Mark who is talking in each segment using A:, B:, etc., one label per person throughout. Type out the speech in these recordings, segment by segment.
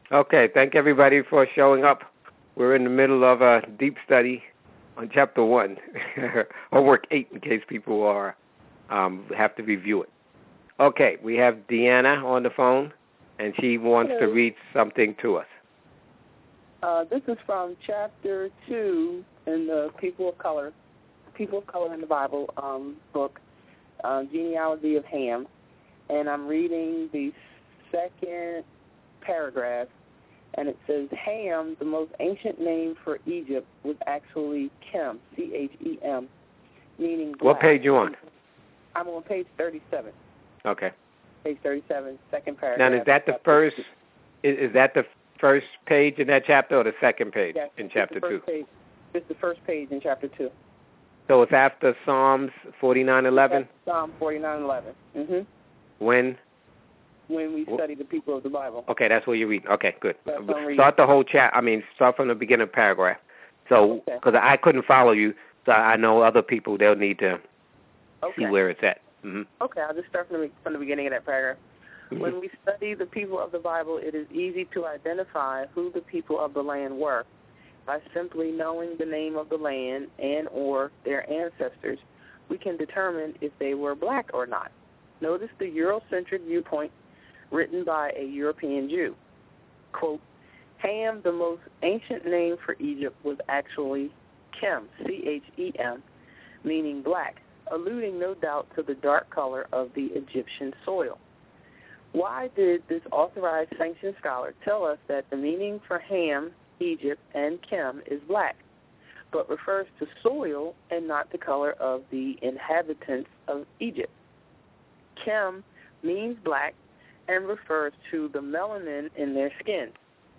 A: Okay, thank everybody for showing up. We're in the middle of a deep study on Chapter 1, Homework 8, in case people are have to review it. Okay, we have Deanna on the phone, and she wants to read something to us.
B: This is from Chapter 2 in the People of Color in the Bible book, Genealogy of Ham, and I'm reading the second paragraph, and it says, Ham, the most ancient name for Egypt, was actually Chem, C-H-E-M, meaning black.
A: What page you on?
B: I'm on page 37.
A: Okay.
B: Page 37, second paragraph.
A: Now, is that the first? Is that the first page in that chapter, or the second page in Chapter 2?
B: It's the first page in Chapter 2.
A: So it's after Psalms 49:11.
B: Psalm 49:11.
A: When
B: we study the people of the Bible.
A: Okay, that's what you're reading. Okay, good. Start the whole start from the beginning paragraph. So, because I couldn't follow you, so I know other people, they'll need to see where it's at.
B: Okay, I'll just start from the beginning of that paragraph. When we study the people of the Bible, it is easy to identify who the people of the land were. By simply knowing the name of the land and or their ancestors, we can determine if they were black or not. Notice the Eurocentric viewpoint written by a European Jew. Quote, Ham, the most ancient name for Egypt, was actually Chem, C-H-E-M, meaning black, alluding no doubt to the dark color of the Egyptian soil. Why did this authorized sanctioned scholar tell us that the meaning for Ham, Egypt, and Chem is black, but refers to soil and not the color of the inhabitants of Egypt? Chem means black and refers to the melanin in their skin.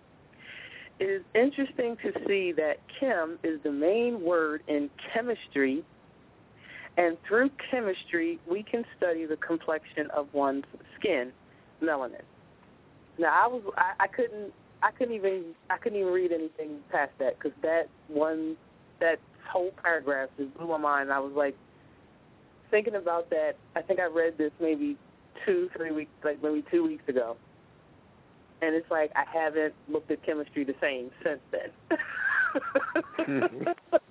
B: It is interesting to see that chem is the main word in chemistry, and through chemistry we can study the complexion of one's skin, melanin. Now I couldn't even read anything past that, because that whole paragraph just blew my mind. I was like thinking about that. I think I read this maybe 2-3 weeks, like maybe 2 weeks ago, and it's like I haven't looked at chemistry the same since then.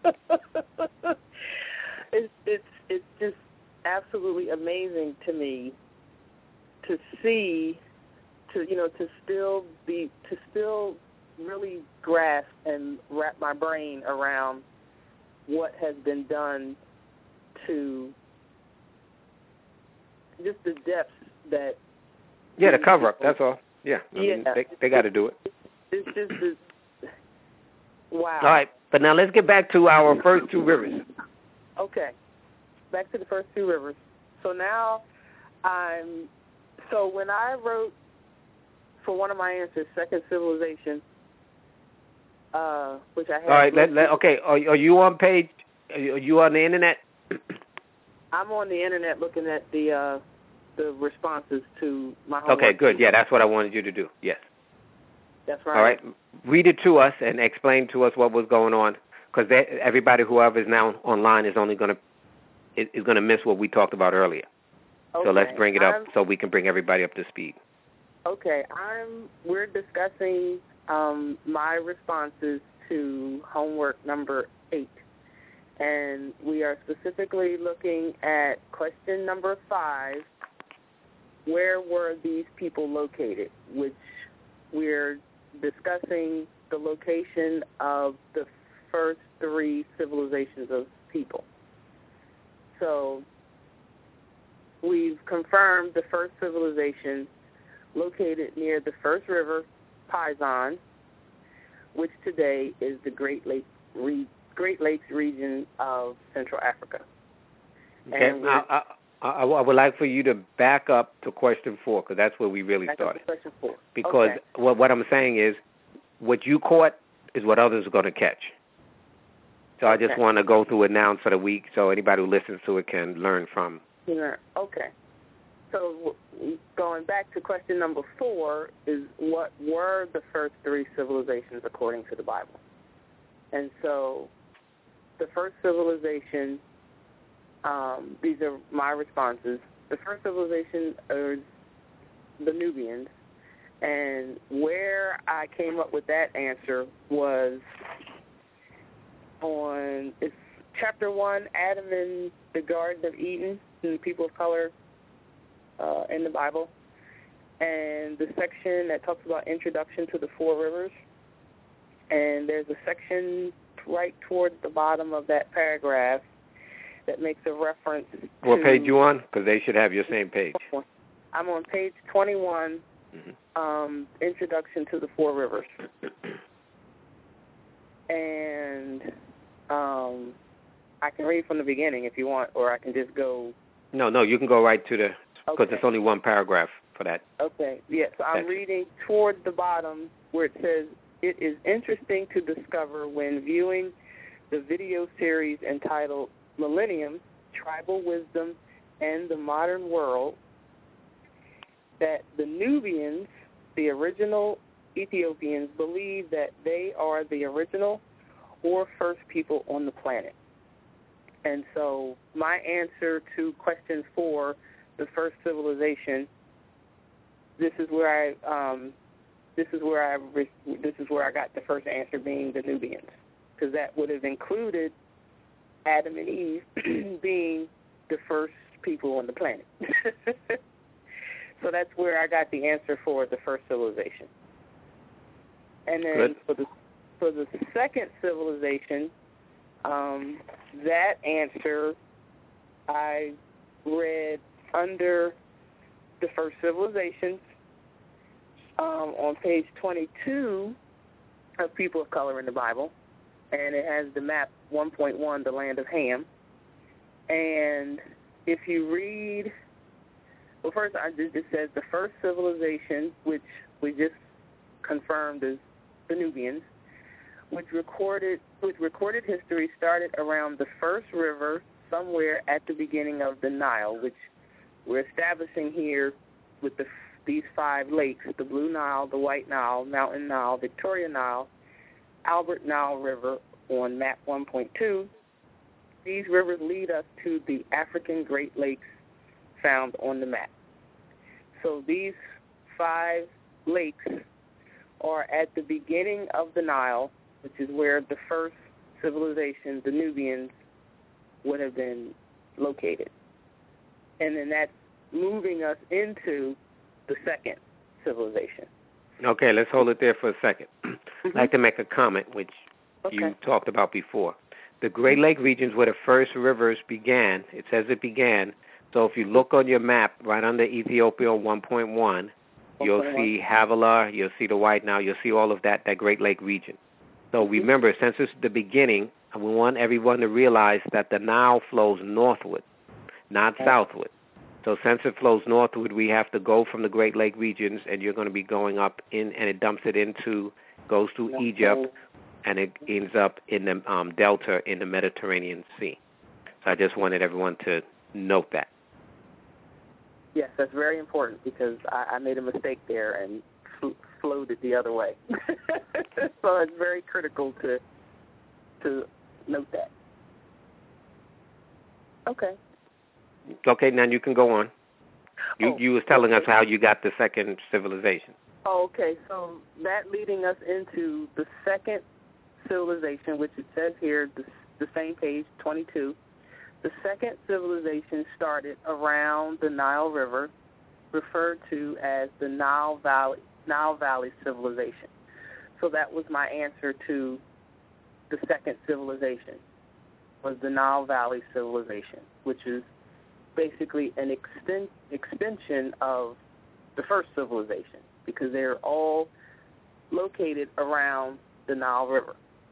B: It's just absolutely amazing to me to see, to still really grasp and wrap my brain around what has been done to just the depths that.
A: Yeah, the cover up. That's all. Yeah, I mean, they got to do it.
B: It's just wow.
A: All right, but now let's get back to our first two rivers.
B: Okay, back to the first two rivers. So now So when I wrote for one of my answers, Second Civilization, which I had.
A: All right, okay. Are you on page? Are you on the internet?
B: I'm on the internet looking at the responses to my homework.
A: Okay, good. Yeah, that's what I wanted you to do. Yes.
B: That's right.
A: All right. Read it to us and explain to us what was going on, because everybody, whoever is now online, is only going to miss what we talked about earlier.
B: Okay.
A: So let's bring it up so we can bring everybody up to speed.
B: Okay. We're discussing my responses to homework number 8. And we are specifically looking at question number 5, where were these people located, which we're discussing the location of the first 3 civilizations of people. So we've confirmed the first civilization located near the first river, Pison, which today is the Great Lakes region of Central Africa.
A: Okay. I would like for you to back up to question 4, because that's where we really started.
B: Question 4.
A: Because what I'm saying is, what you caught is what others are going to catch. So I just want to go through it now for the week, so anybody who listens to it can learn from.
B: Yeah. Okay. So going back to question number 4 is, what were the first 3 civilizations according to the Bible? And so the first civilization, these are my responses. The first civilization is the Nubians, And where I came up with that answer was it's chapter 1, Adam in the Garden of Eden, and the people of color in the Bible, and the section that talks about introduction to the four rivers. And there's a section right towards the bottom of that paragraph that makes a reference to...
A: What page you on? Because they should have your same page.
B: I'm on page 21, Introduction to the Four Rivers. And I can read from the beginning if you want, or I can just go...
A: No, you can go right to the... Because it's only one paragraph for that.
B: Okay, yes. So I'm reading towards the bottom where it says, it is interesting to discover when viewing the video series entitled Millennium, Tribal Wisdom, and the Modern World that the Nubians, the original Ethiopians, believe that they are the original or first people on the planet. And so my answer to question 4, the first civilization, this is where I got the first answer being the Nubians, because that would have included Adam and Eve being the first people on the planet. So that's where I got the answer for the first civilization. And then for the second civilization, that answer I read under the first civilizations on page 22 of People of Color in the Bible, and it has the map 1.1, the land of Ham. And if you read, well, first it says the first civilization, which we just confirmed is the Nubians, which recorded history started around the first river somewhere at the beginning of the Nile, which we're establishing here with these 5 lakes, the Blue Nile, the White Nile, Mountain Nile, Victoria Nile, Albert Nile River on map 1.2. These rivers lead us to the African Great Lakes found on the map. So these 5 lakes are at the beginning of the Nile, which is where the first civilization, the Nubians, would have been located. And then that's moving us into the second civilization.
A: Okay, let's hold it there for a second. I'd like to make a comment, which you talked about before. The Great Lake regions where the first rivers began, it says it began. So if you look on your map, right under Ethiopia 1.1, you'll see Havilah, you'll see the White Nile, you'll see all of that Great Lake region. So remember, since it's the beginning, we want everyone to realize that the Nile flows northward, not southward. So since it flows northward, we have to go from the Great Lake regions, and you're going to be going up in, and it dumps it goes through Egypt, and it ends up in the delta in the Mediterranean Sea. So I just wanted everyone to note that.
B: Yes, that's very important because I made a mistake there and flowed it the other way. So it's very critical to note that. Okay.
A: Okay, now you can go on. You was telling us how you got the second civilization.
B: Oh, okay. So that leading us into the second civilization, which it says here, the same page, 22. The second civilization started around the Nile River, referred to as the Nile Valley civilization. So that was my answer to the second civilization, was the Nile Valley civilization, which is basically an extension of the first civilization because they're all located around the Nile River.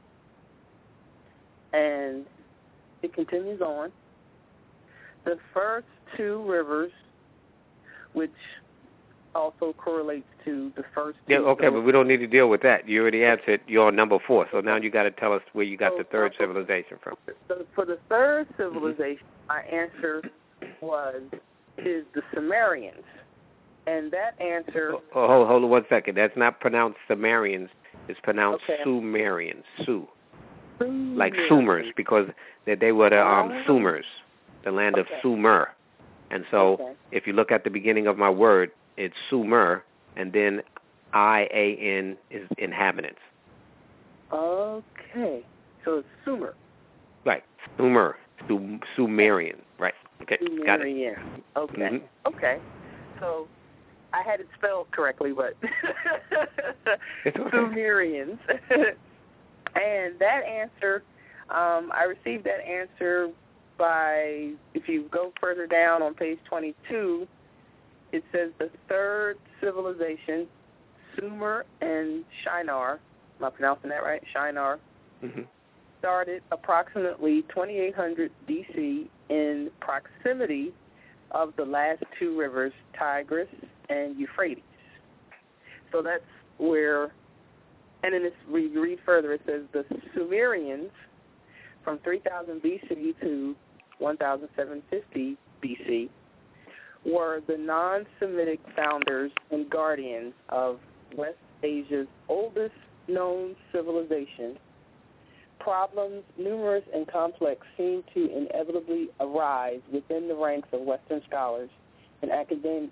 B: And it continues on. The first 2 rivers, which also correlates to the first 2.
A: Yeah, okay, but we don't need to deal with that. You already answered. You're on number 4, so now you got to tell us where you got the third civilization from.
B: So for the third civilization, my answer is the Sumerians. And that answer...
A: Hold on 1 second. That's not pronounced Sumerians. It's pronounced Sumerians. Like Sumers, because they were the Sumers, the land of Sumer. And so if you look at the beginning of my word, it's Sumer, and then I-A-N is inhabitants.
B: Okay. So it's Sumer.
A: Right. Sumer. Sumerian. Right. Okay.
B: Sumerian.
A: Got it.
B: Okay.
A: Mm-hmm.
B: Okay. So I had it spelled correctly, but
A: It's okay.
B: Sumerians. And that answer, I received that answer by, if you go further down on page 22, it says the third civilization, Sumer and Shinar, am I pronouncing that right? Shinar, started approximately 2800 BC in proximity of the last two rivers, Tigris and Euphrates. So that's where, and then we read further, it says the Sumerians from 3000 BC to 1750 BC were the non-Semitic founders and guardians of West Asia's oldest known civilization. Problems, numerous and complex, seem to inevitably arise within the ranks of Western scholars and academicians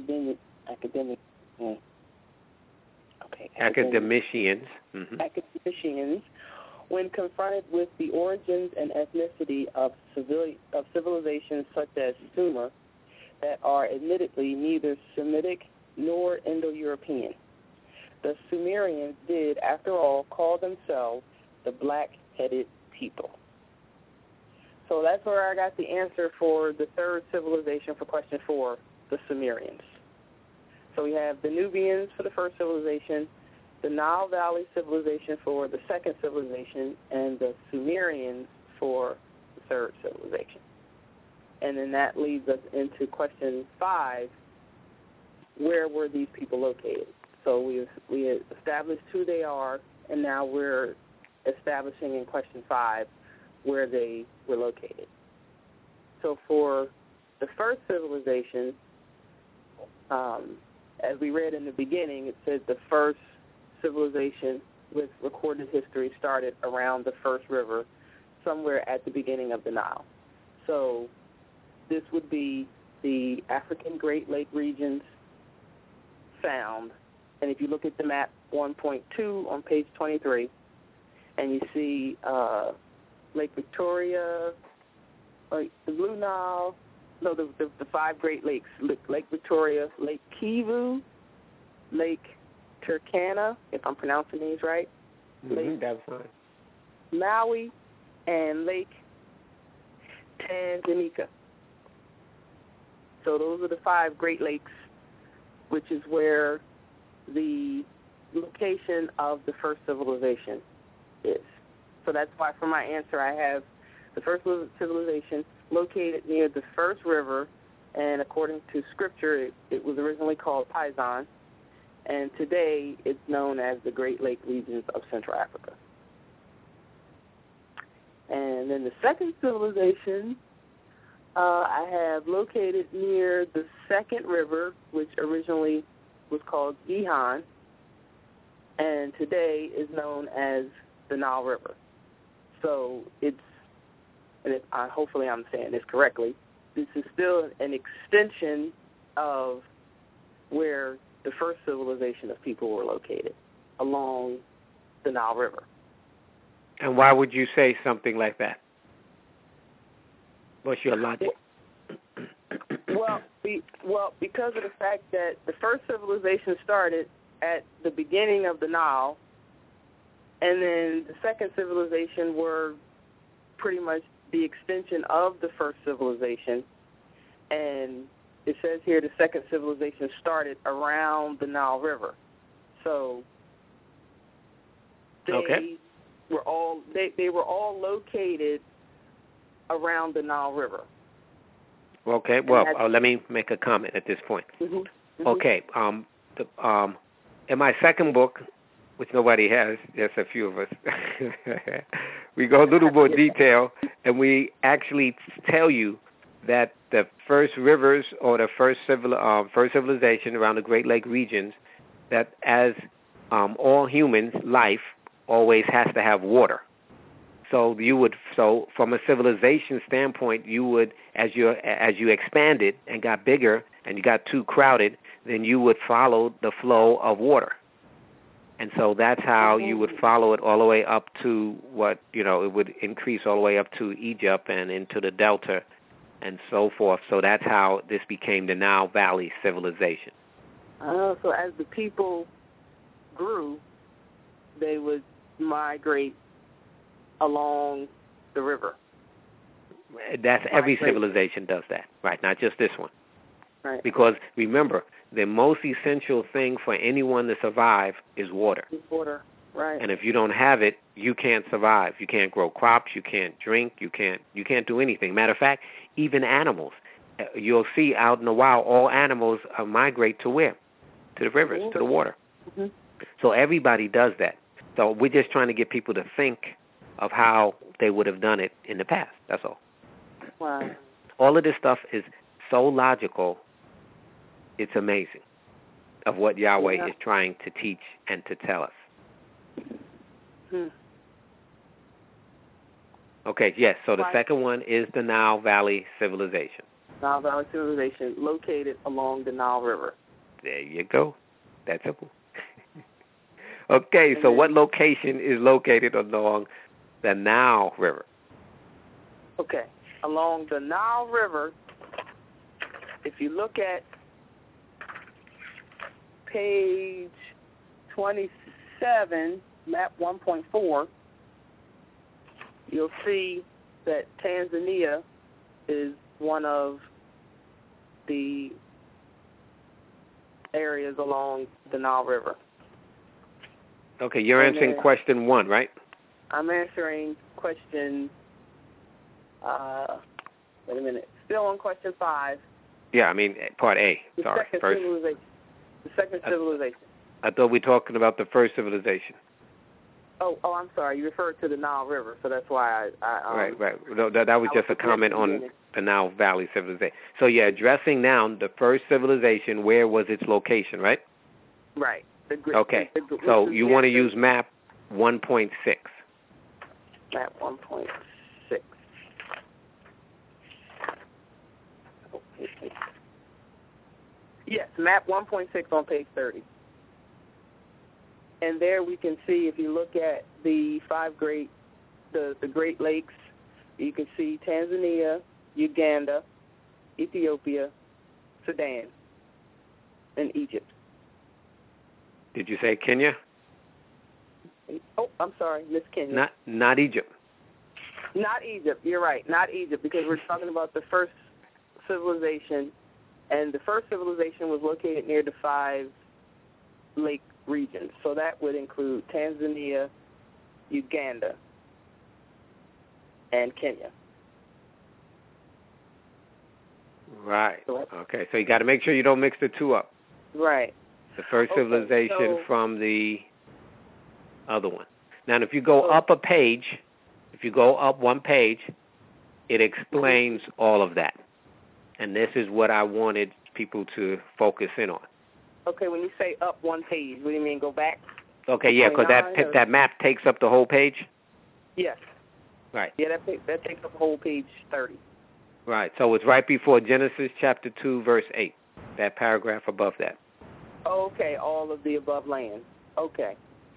B: when confronted with the origins and ethnicity of civilizations such as Sumer that are admittedly neither Semitic nor Indo-European. The Sumerians did, after all, call themselves the black-headed people. So that's where I got the answer for the third civilization for question 4, the Sumerians. So we have the Nubians for the first civilization, the Nile Valley civilization for the second civilization, and the Sumerians for the third civilization. And then that leads us into question 5, where were these people located? So we had established who they are, and now we're establishing in question 5 where they were located. So for the first civilization, as we read in the beginning, it said the first civilization with recorded history started around the first river, somewhere at the beginning of the Nile. So this would be the African Great Lake regions found. And if you look at the map 1.2 on page 23, and you see Lake Victoria, like the Blue Nile, no, the 5 Great Lakes, Lake Victoria, Lake Kivu, Lake Turkana, if I'm pronouncing these right, Lake
A: that's fine.
B: Maui, and Lake Tanganyika. So those are the 5 Great Lakes, which is where the location of the first civilization is. So that's why for my answer I have the first civilization located near the first river, and according to scripture it was originally called Paisan, and today it's known as the Great Lake regions of Central Africa. And then the second civilization I have located near the second river, which originally was called Gihon, and today is known as the Nile River. So it's, and hopefully I'm saying this correctly, this is still an extension of where the first civilization of people were located, along the Nile River.
A: And why would you say something like that? What's your logic?
B: Well, because of the fact that the first civilization started at the beginning of the Nile, and then the second civilization were pretty much the extension of the first civilization. And it says here the second civilization started around the Nile River. So they were all located around the Nile River.
A: Okay, well, let me make a comment at this point. Okay, in my second book, which nobody has, just a few of us, we go a little more detail, and we actually tell you that the first rivers or the first civilization around the Great Lake regions, that as all humans, life always has to have water. So from a civilization standpoint, you would, as you expanded and got bigger and you got too crowded, then you would follow the flow of water. And so that's how you would follow it all the way up to what, it would increase all the way up to Egypt and into the Delta and so forth. So that's how this became the Nile Valley civilization.
B: So as the people grew, they would migrate along the river.
A: That's every civilization does that, right? Not just this one.
B: Right.
A: Because remember, the most essential thing for anyone to survive is water.
B: Water, right.
A: And if you don't have it, you can't survive. You can't grow crops. You can't drink. You can't do anything. Matter of fact, even animals. You'll see out in the wild, all animals migrate to where? To the rivers, to the water.
B: Mm-hmm.
A: So everybody does that. So we're just trying to get people to think of how they would have done it in the past. That's all.
B: Wow.
A: All of this stuff is so logical. It's amazing of what Yahweh is trying to teach and to tell us. Okay, yes, so the second one is the Nile Valley civilization.
B: Nile Valley civilization located along the Nile River.
A: There you go. That's simple. Okay, so what location is located along the Nile River?
B: Okay, along the Nile River, if you look at page 27, map 1.4, you'll see that Tanzania is one of the areas along the Nile River.
A: Okay, you're answering question 1, right?
B: I'm answering question, wait a minute, still on question 5.
A: Yeah, I mean, part A. Sorry, first.
B: The second civilization.
A: I thought we were talking about the first civilization.
B: Oh, I'm sorry. You referred to the Nile River, so that's why I
A: right. No, that was just a comment on the Nile Valley civilization. So you're addressing now the first civilization. Where was its location, right?
B: Right.
A: Okay. So you want to use map 1.6.
B: Map 1.6. Yes, map 1.6 on page 30. And there we can see, if you look at the the Great Lakes, you can see Tanzania, Uganda, Ethiopia, Sudan, and Egypt.
A: Did you say Kenya?
B: Oh, I'm sorry, Miss Kenya.
A: Not Egypt.
B: Not Egypt. You're right. Not Egypt, because we're talking about the first civilization, and the first civilization was located near the 5 lake regions. So that would include Tanzania, Uganda, and Kenya.
A: Right. Okay. So you got to make sure you don't mix the two up.
B: Right.
A: The first civilization from the other one. Now, if you go up a page, if you go up one page, it explains all of that. And this is what I wanted people to focus in on.
B: Okay, when you say up one page, what do you mean, go back?
A: Okay, yeah, because that map takes up the whole page?
B: Yes.
A: Right.
B: Yeah, that takes up the whole page 30.
A: Right, so it's right before Genesis chapter 2, verse 8, that paragraph above that.
B: Okay, all of the above lands. Okay.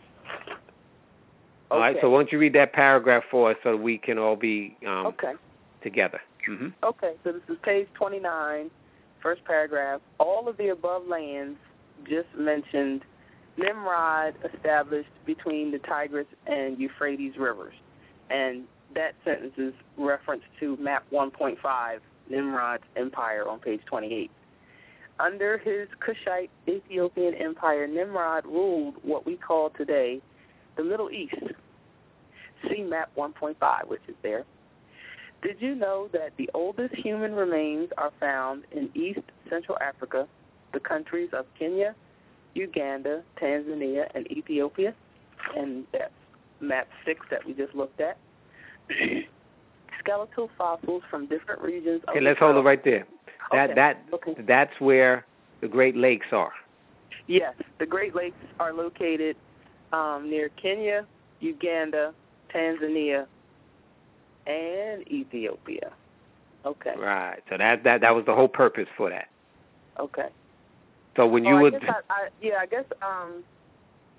A: All right, so why don't you read that paragraph for us so we can all be together. Mm-hmm.
B: Okay, so this is page 29, first paragraph. All of the above lands just mentioned Nimrod established between the Tigris and Euphrates rivers. And that sentence is reference to map 1.5, Nimrod's empire on page 28. Under his Kushite Ethiopian empire, Nimrod ruled what we call today the Middle East. See map 1.5, which is there. Did you know that the oldest human remains are found in East Central Africa, the countries of Kenya, Uganda, Tanzania, and Ethiopia? And that's map 6 that we just looked at. Skeletal fossils from different regions of the world.
A: Let's hold it right there. That's where the Great Lakes are.
B: Yes, the Great Lakes are located near Kenya, Uganda, Tanzania, and Ethiopia. Okay.
A: Right. So that was the whole purpose for that.
B: Okay.
A: So when you would,
B: I guess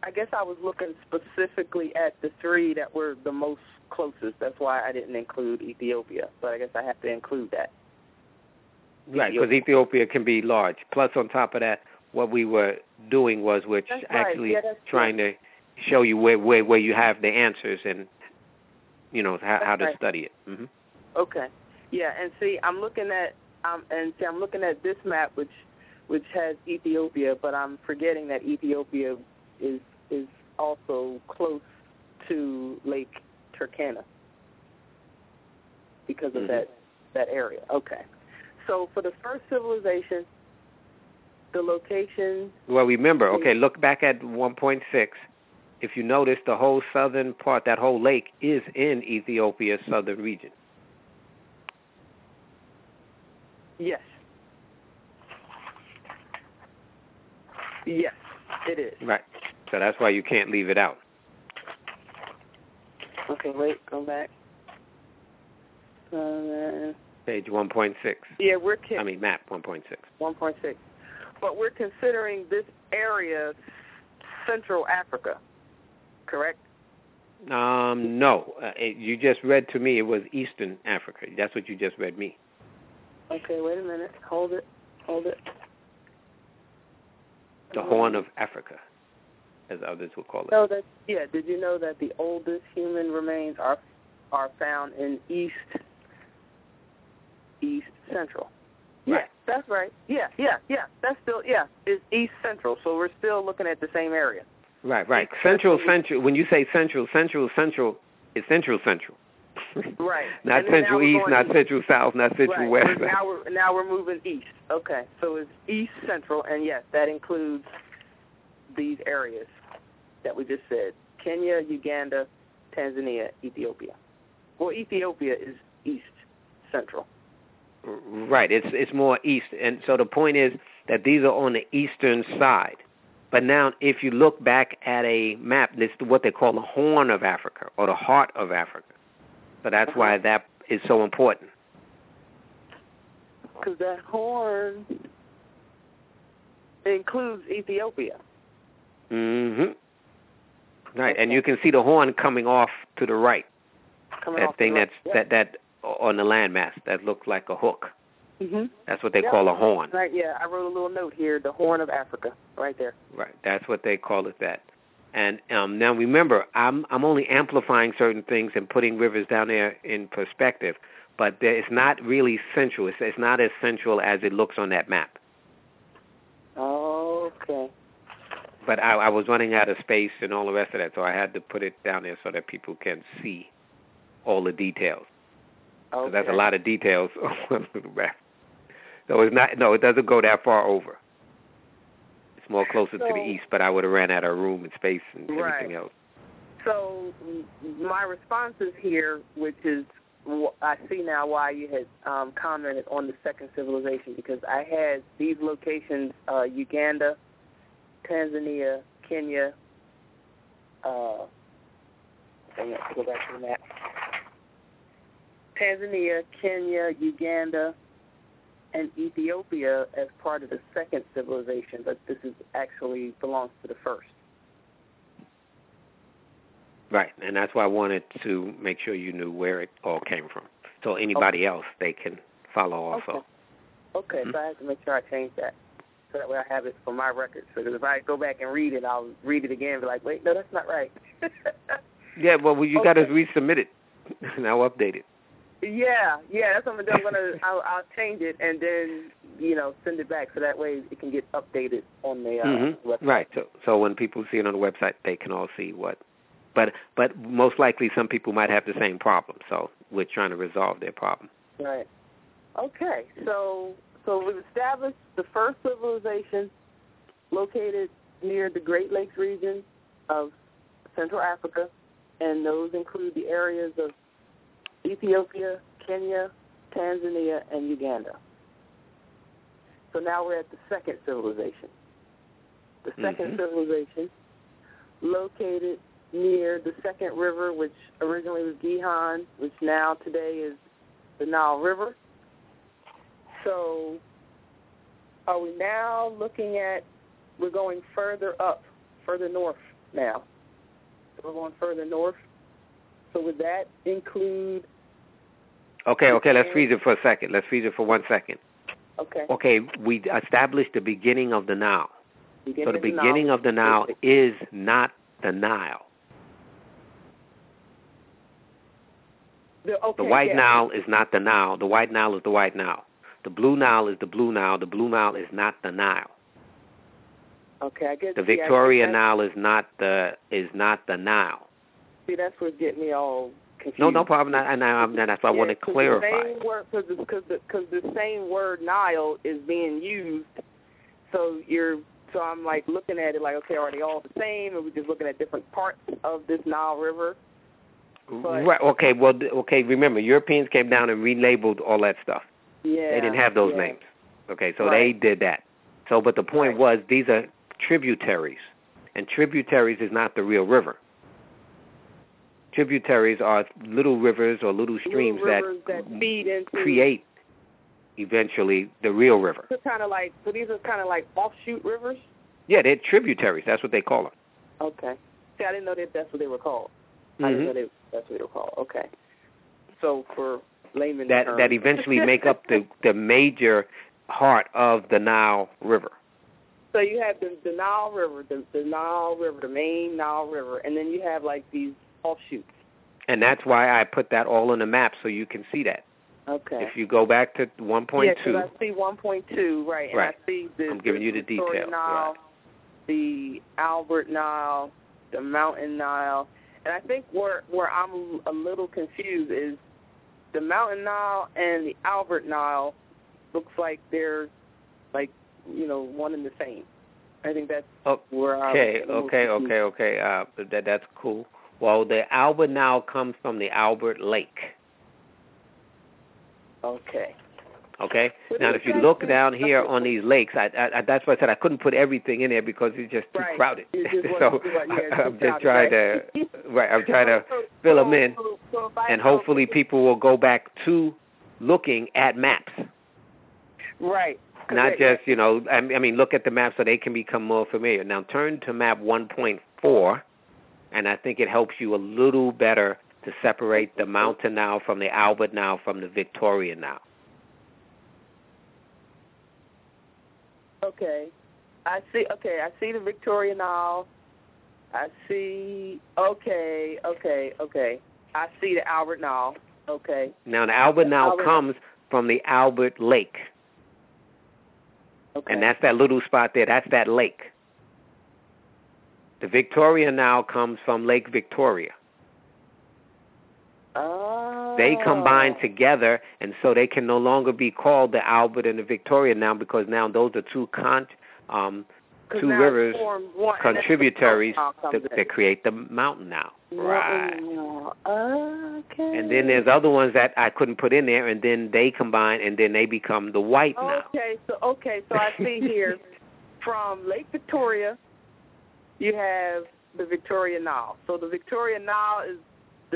B: I guess I was looking specifically at the three that were the most closest. That's why I didn't include Ethiopia, but I guess I have to include that.
A: Right, because Ethiopia can be large. Plus, on top of that, what we were doing was trying to show you where you have the answers and, how to study it. Mm-hmm.
B: Okay. Yeah, and see, I'm looking at this map, which has Ethiopia, but I'm forgetting that Ethiopia is also close to Lake Turkana because of that area. Okay. So for the first civilization, the location...
A: Well, remember, look back at 1.6. If you notice, the whole southern part, that whole lake, is in Ethiopia's southern region.
B: Yes. Yes, it is.
A: Right. So that's why you can't leave it out.
B: Okay, wait, go back.
A: Page 1.6.
B: Yeah,
A: map 1.6.
B: 1.6. But we're considering this area Central Africa, correct?
A: No. You just read to me it was Eastern Africa. That's what you just read me.
B: Okay, wait a minute. Hold it.
A: The Horn of Africa, as others will call it.
B: No, did you know that the oldest human remains are found in East Central?
A: Right.
B: Yeah, that's right. Yeah. That's still, it's East Central, so we're still looking at the same area.
A: Right. Central. When you say Central is Central.
B: Right.
A: Not Central East, not Central South, not Central West.
B: Now we're moving east. Okay, so it's East Central, and yes, that includes these areas that we just said: Kenya, Uganda, Tanzania, Ethiopia. Well, Ethiopia is East Central.
A: Right. It's more east, and so the point is that these are on the eastern side. But now, if you look back at a map, this is what they call the Horn of Africa or the Heart of Africa. So that's why that is so important.
B: Because that horn includes Ethiopia.
A: Mm-hmm. Right, and you can see the horn coming off to the right. That on the landmass that looks like a hook.
B: Mm-hmm.
A: That's what they call a horn.
B: Right. Yeah, I wrote a little note here: the Horn of Africa, right there.
A: Right. That's what they call it. That. And now remember, I'm only amplifying certain things and putting rivers down there in perspective, but it's not really central. It's not as central as it looks on that map.
B: Okay.
A: But I was running out of space and all the rest of that, so I had to put it down there so that people can see all the details.
B: Okay.
A: So that's a lot of details on one little map. So it doesn't go that far over. It's more closer to the east, but I would have ran out of room and space and everything else.
B: So my responses here, which is I see now why you had commented on the second civilization, because I had these locations: Uganda, Tanzania, Kenya. Go back to the map. Tanzania, Kenya, Uganda, and Ethiopia as part of the second civilization, but this is actually belongs to the first.
A: Right, and that's why I wanted to make sure you knew where it all came from. So anybody else, they can follow also.
B: Okay, so I have to make sure I change that, so that way I have it for my records. So that if I go back and read it, I'll read it again and be like, wait, no, that's not right.
A: Yeah, well, you got to resubmit it, and I'll update it.
B: Yeah, that's what I'm going to I'll change it and then, send it back so that way it can get updated on the website.
A: Right, so when people see it on the website, they can all see what. But most likely some people might have the same problem, so we're trying to resolve their problem.
B: Right. Okay, so we've established the first civilization located near the Great Lakes region of Central Africa, and those include the areas of Ethiopia, Kenya, Tanzania, and Uganda. So now we're at the second civilization. The second civilization, located near the second river, which originally was Gihon, which now today is the Nile River. So are we now looking at, we're going further up, further north now. So we're going further north. So would that include...
A: Okay, let's freeze it for a second. Let's freeze it for 1 second.
B: Okay.
A: Okay, we established the beginning of the Nile. So the beginning of the Nile is not the Nile. The White Nile is not the Nile. The White Nile is the White Nile. The Blue Nile is the Blue Nile. The Blue Nile is not the Nile.
B: Okay, I guess
A: the Victoria Nile is not the Nile.
B: See, that's what's getting me all confused.
A: No problem. And that's why I want to clarify.
B: Because the same word Nile is being used, so I'm like looking at it like, okay, are they all the same? Or are we just looking at different parts of this Nile River?
A: Right. Okay. Well. Okay. Remember, Europeans came down and relabeled all that stuff.
B: Yeah.
A: They didn't have those names. Okay. So they did that. So, but the point was, these are tributaries, and tributaries is not the real river. Tributaries are little rivers or little streams that
B: feed into,
A: create eventually the real river.
B: So these are kind of like offshoot rivers.
A: Yeah, they're tributaries. That's what they call them.
B: Okay. See, I didn't know that's what they were called.
A: Mm-hmm.
B: I didn't know that's what they were called. Okay. So for layman
A: terms, that eventually make up the major heart of the Nile River.
B: So you have the Nile River, the Nile River, the main Nile River, and then you have like these offshoots.
A: And that's why I put that all on the map so you can see that.
B: Okay.
A: If you go back to 1.2.
B: Yeah, because I see 1.2, right. And I see
A: I'm giving you the details.
B: Nile, the Albert Nile, the Mountain Nile. And I think where I'm a little confused is the Mountain Nile and the Albert Nile looks like they're like, one and the same. I think that's where I'm
A: Okay. That's cool. Well, the Albert Nile comes from the Albert Lake.
B: Okay.
A: Okay. Now, if you look down here on these lakes, that's why I said I couldn't put everything in there because it's just too crowded. So I'm just trying to fill them in, and hopefully people will go back to looking at maps.
B: Right.
A: Not just look at the map so they can become more familiar. Now turn to map 1.4, and I think it helps you a little better to separate the Mountain Nile from the Albert Nile from the Victoria Nile.
B: Okay. I see the Victoria Nile. I see, okay. I see the Albert Nile. Okay.
A: Now, the Albert Nile comes from the Albert Lake.
B: Okay.
A: And that's that little spot there. That's that lake. The Victoria Nile comes from Lake Victoria.
B: Oh.
A: They combine together, and so they can no longer be called the Albert and the Victoria now, because now those are two rivers, contributaries that create the Mountain Nile. Right.
B: Okay.
A: And then there's other ones that I couldn't put in there, and then they combine, and then they become the White Nile.
B: Okay, so I see here from Lake Victoria, you have the Victoria Nile. So the Victoria Nile is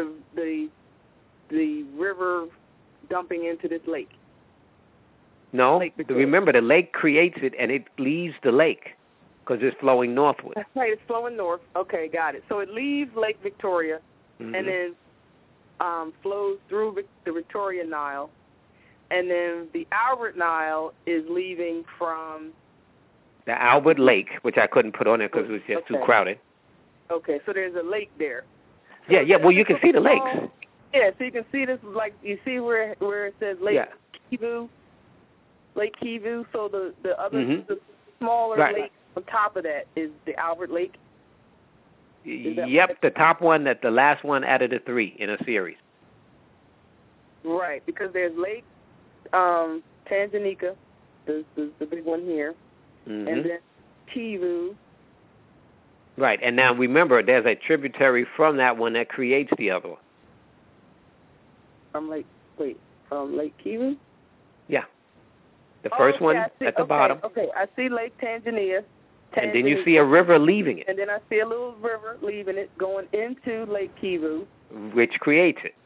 B: the river dumping into this lake.
A: No, remember the lake creates it, and it leaves the lake because it's flowing northward.
B: That's right, it's flowing north. Okay, got it. So it leaves Lake Victoria, and then flows through the Victoria Nile, and then the Albert Nile is leaving from
A: the Albert Lake, which I couldn't put on there because it was just too crowded.
B: Okay, so there's a lake there.
A: So yeah. Well, you can see the lakes.
B: Yeah, so you can see this, like, you see where it says Lake Kivu? Lake Kivu, so the other, the smaller lake on top of that is the Albert Lake?
A: Yep, the top one, the last one out of the three in a series.
B: Right, because there's Lake Tanganyika, the big one here, and then Kivu.
A: Right, and now remember, there's a tributary from that one that creates the other one.
B: From Lake Kivu?
A: Yeah. The first one at the bottom.
B: Okay, I see Lake Tanganyika.
A: And then you see a river leaving it.
B: And then I see a little river leaving it, going into Lake Kivu.
A: Which creates it.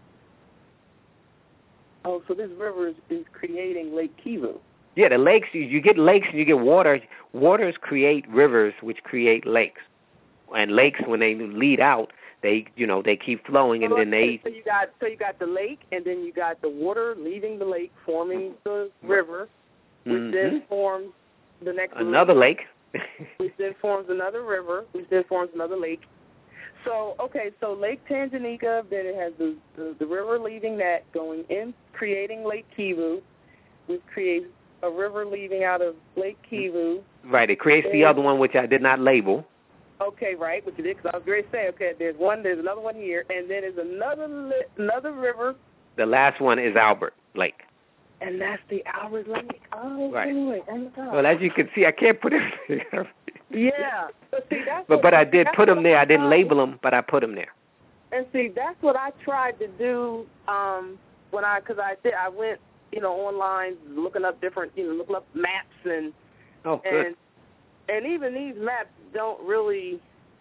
B: Oh, so this river is creating Lake Kivu.
A: Yeah, the lakes, you get lakes and you get water. Waters create rivers, which create lakes. And lakes, when they lead out, they keep flowing, and then they.
B: So you got the lake, and then you got the water leaving the lake, forming the river, which then forms the next
A: another lake,
B: which then forms another river, which then forms another lake. So so Lake Tanganyika, then it has the river leaving that, going in, creating Lake Kivu, which creates a river leaving out of Lake Kivu.
A: Right, it creates the other one, which I did not label.
B: Okay, right, which it is, because I was going to say, okay, there's another one here, and then there's another river.
A: The last one is Albert Lake.
B: And that's the Albert Lake. Oh,
A: right.
B: Boy. Oh my God.
A: Well, as you can see, I can't put everything.
B: Yeah,
A: but I did put them there. I didn't label them, but I put them there.
B: And see, that's what I tried to do because I went online looking up different looking up maps and
A: good.
B: And even these maps don't really.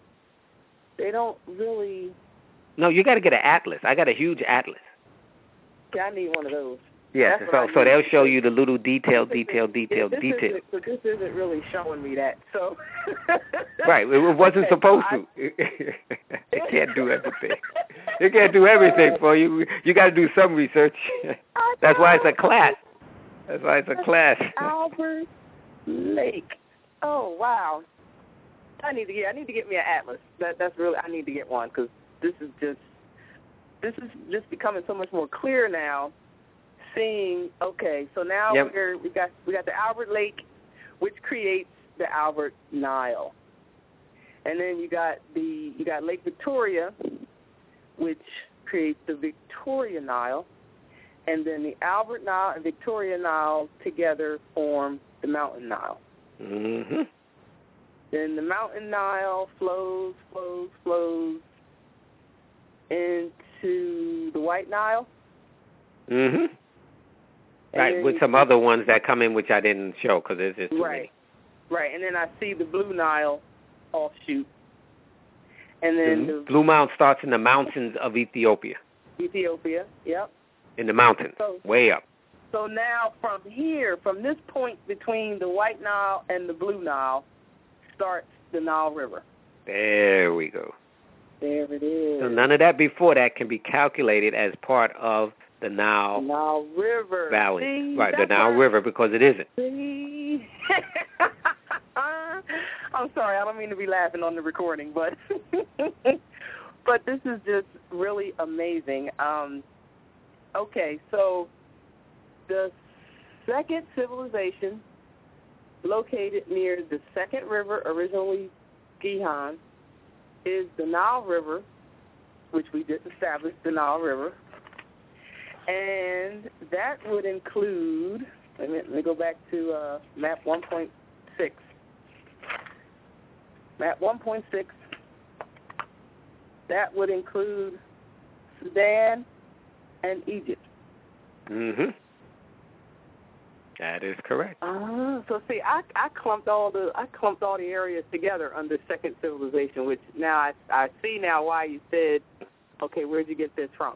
A: No, you got to get an atlas. I got a huge atlas.
B: Yeah, I need one of those.
A: Yes, so they'll show you the little detail.
B: This isn't really showing me that. So.
A: Right, it wasn't supposed to. It can't do everything. It can't do everything for you. You got to do some research. That's why it's a class.
B: Albert Lake. Oh wow. I need to get me an atlas. That's really, I need to get one, because this is just becoming so much more clear now. Seeing, okay, so now we got the Albert Lake, which creates the Albert Nile, and then you got Lake Victoria, which creates the Victoria Nile, and then the Albert Nile and Victoria Nile together form the Mountain Nile.
A: Mm-hmm.
B: Then the Mountain Nile flows into the White Nile.
A: Mm-hmm. Right, with some other ones that come in, which I didn't show because there's just too many.
B: Right, and then I see the Blue Nile offshoot. And then
A: the Blue Nile starts in the mountains of Ethiopia.
B: Yep.
A: In the mountains, way up.
B: So now from here, from this point between the White Nile and the Blue Nile, starts the Nile River.
A: There we go.
B: There it is.
A: So none of that before that can be calculated as part of the Nile
B: River
A: Valley.
B: See,
A: right, the Nile River, because it isn't.
B: See? I'm sorry, I don't mean to be laughing on the recording, but this is just really amazing. Okay, so the second civilization located near the second river, originally Gihon, is the Nile River, which we just established, the Nile River. And that would include, let me go back to map 1.6. Map 1.6, that would include Sudan and Egypt.
A: Mm-hmm. That is correct.
B: So see, I clumped all the areas together under second civilization, which now I see now why you said, okay, where'd you get this from?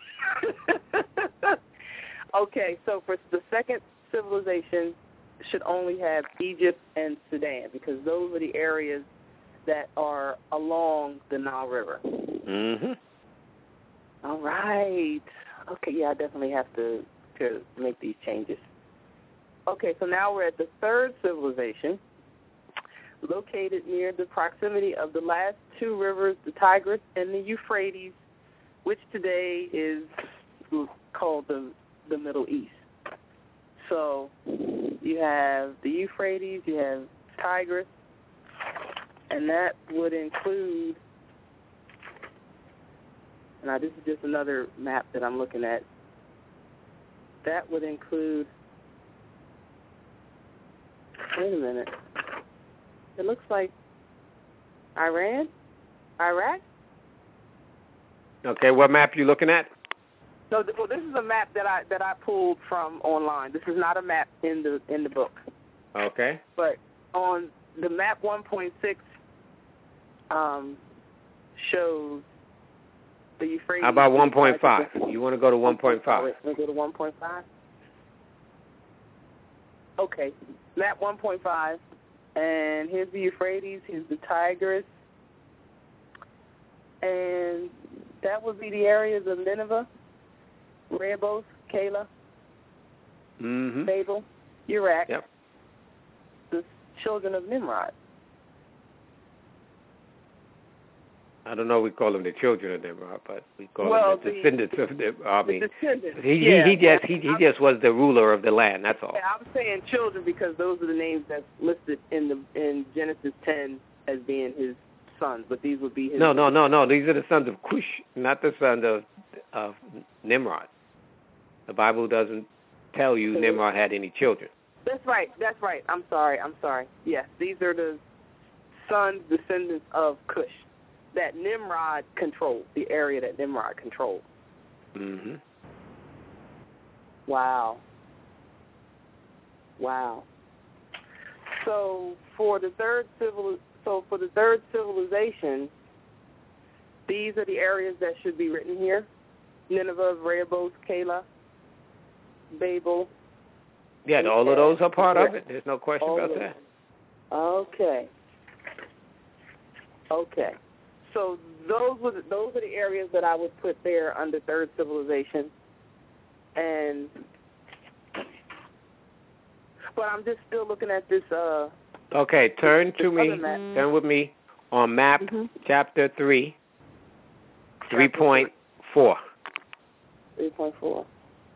B: Okay, so for the second civilization should only have Egypt and Sudan, because those are the areas that are along the Nile River.
A: Mm-hmm.
B: All right. Okay, yeah, I definitely have to make these changes. Okay, so now we're at the third civilization, located near the proximity of the last two rivers, the Tigris and the Euphrates, which today is called the Middle East. So you have the Euphrates, you have Tigris, and that would include, now this is just another map that I'm looking at, that would include, wait a minute, it looks like Iran, Iraq.
A: Okay, what map you looking at?
B: No, well, this is a map that I pulled from online. This is not a map in the book.
A: Okay.
B: But on the map 1.6 shows the Euphrates.
A: How about 1.5? You want to go to 1.5?
B: Want to go to 1.5? Okay, map 1.5, and here's the Euphrates, here's the Tigris, And that would be the areas of Nineveh, Rehoboth, Calah, Babel, Uruk, the children of Nimrod.
A: I don't know. We call them the children of Nimrod, but we call them the descendants of Nimrod.
B: The descendants.
A: He just was the ruler of the land. That's all.
B: Yeah, I'm saying children because those are the names that's listed in Genesis 10 as being his sons, but these would be his. No.
A: These are the sons of Cush, not the sons of Nimrod. The Bible doesn't tell you Nimrod had any children.
B: That's right. I'm sorry. Yes, these are the sons, descendants of Cush that Nimrod controlled, the area that Nimrod controlled.
A: Mm-hmm.
B: Wow. So for the third civilization, these are the areas that should be written here: Nineveh, Rehoboth, Calah, Babel.
A: Yeah, all of those are part of it. There's no question about that.
B: Okay. So those are the areas that I would put there under third civilization, but I'm just still looking at this.
A: Okay, turn with me on map chapter 3, 3.4.
B: 3.4.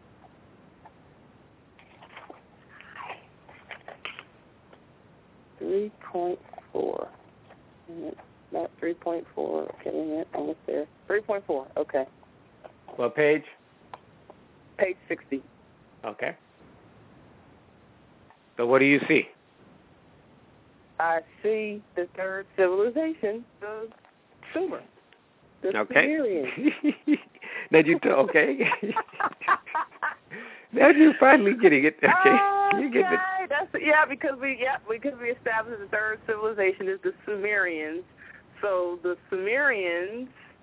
B: Not 3.4. Okay, almost there. 3.4. Okay.
A: What page?
B: Page 60.
A: Okay. So what do you see?
B: I see the third civilization, the Sumer. The Sumerians.
A: Now okay. Now you're finally getting it. Okay. You get it.
B: Because we established the third civilization is the Sumerians. So the Sumerians,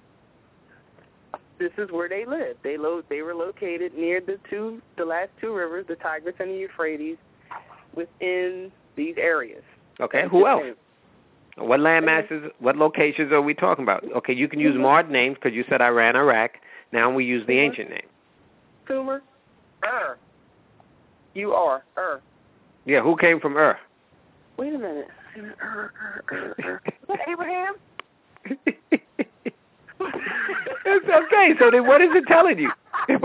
B: this is where they lived. They were located near the last two rivers, the Tigris and the Euphrates, within these areas.
A: Okay, who else? What land masses, what locations are we talking about? Okay, you can use modern names because you said Iran, Iraq. Now we use the ancient name.
B: Sumer, Ur.
A: Yeah, who came from Ur?
B: Wait a minute. Is that Abraham?
A: It's okay. So then what is it telling you?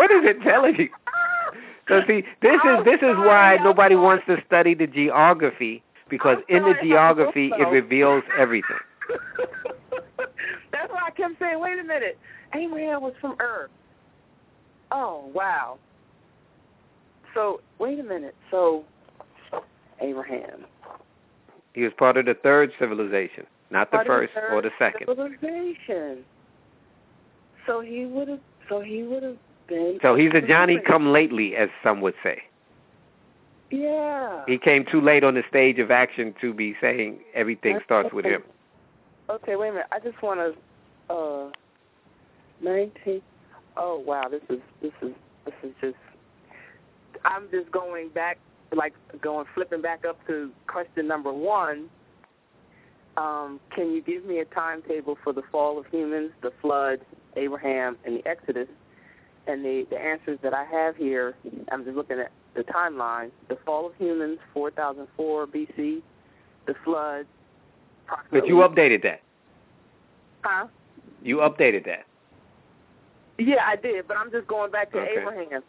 A: So see, this is why nobody wants to study the geography, because in the geography it reveals everything.
B: That's why I kept saying, wait a minute. Abraham was from Ur. Oh, wow. So, wait a minute. So, Abraham.
A: He was part of the third civilization, not the first or the second.
B: Civilization. So he would have been.
A: So he's a Johnny-come-lately, as some would say.
B: Yeah.
A: He came too late on the stage of action to be saying everything starts with him.
B: Okay, wait a minute. I just want to 19. Oh wow, this is just. I'm just going back, flipping back up to question number 1. Can you give me a timetable for the fall of humans, the flood, Abraham, and the Exodus? And the answers that I have here, I'm just looking at the timeline. The fall of humans, 4004 BC. The flood, approximately.
A: But you updated that.
B: Huh?
A: You updated that.
B: Yeah, I did, but I'm just going back to Abraham,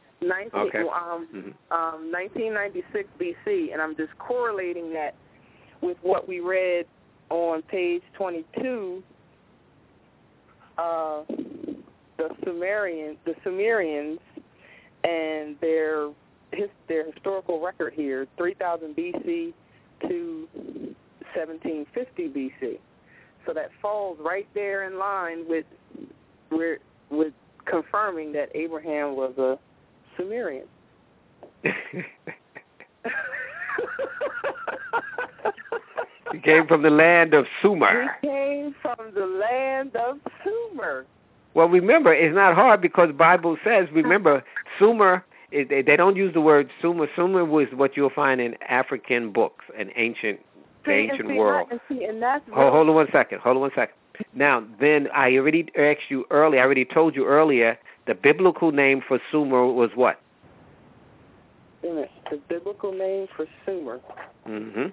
B: 1996 BC, and I'm just correlating that with what we read on page 22, the Sumerians, and their historical record here, 3000 BC to 1750 BC. So that falls right there in line with confirming that Abraham was a Sumerian.
A: He came from the land of Sumer.
B: He came from the land of Sumer.
A: Well, remember, it's not hard because the Bible says, remember, Sumer, they don't use the word Sumer. Sumer was what you'll find in African books, the ancient world.
B: And that's
A: hold on one second. Now, then I already asked you earlier, I already told you earlier, the biblical name for Sumer was what?
B: The biblical name for Sumer.
A: Mm-hmm.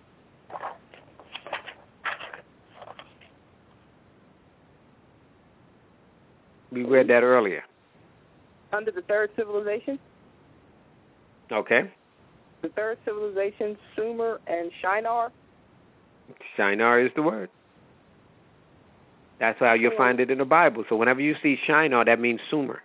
A: We read that earlier.
B: Under the third civilization?
A: Okay.
B: The third civilization, Sumer and Shinar?
A: Shinar is the word. That's how you'll find it in the Bible. So whenever you see Shinar, that means Sumer.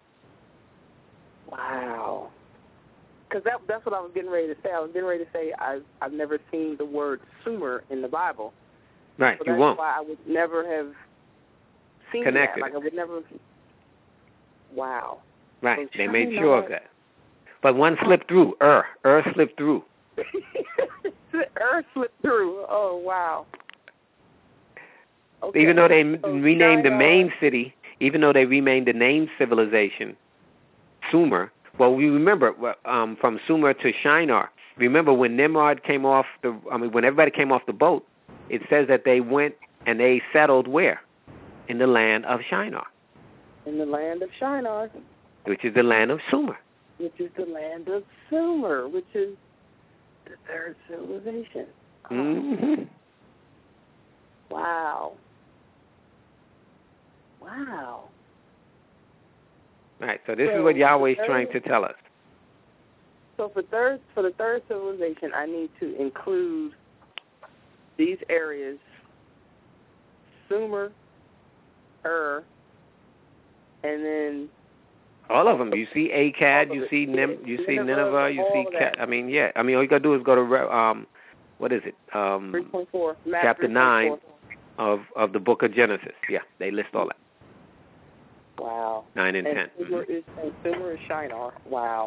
B: Wow. Because that's what I was getting ready to say. I was getting ready to say I've never seen the word Sumer in the Bible.
A: Right,
B: so
A: you won't.
B: That's why I would never have seen
A: connected
B: that. Like I would never. Wow.
A: Right,
B: So
A: they made sure of that. But one slipped through. Slipped through.
B: Slipped through. Oh, wow. Okay.
A: Even though they renamed the main city, even though they renamed the name civilization, Sumer. Well, we remember from Sumer to Shinar. Remember when Nimrod came off when everybody came off the boat, it says that they went and they settled where? In the land of Shinar.
B: In the land of Shinar.
A: Which is the land of Sumer.
B: Which is the land of Sumer, which is the third civilization. Oh.
A: Mm-hmm.
B: Wow. Wow.
A: Right, so this is what Yahweh's trying to tell us.
B: So for the third civilization, I need to include these areas: Sumer, and then
A: all of them. You see Akkad, you see Nineveh, you see all you gotta do is go to what is it?
B: 3.4.
A: Chapter 9 of the book of Genesis. Yeah, they list all that.
B: Wow.
A: 9 and 10.
B: Sumer is Shinar. Wow.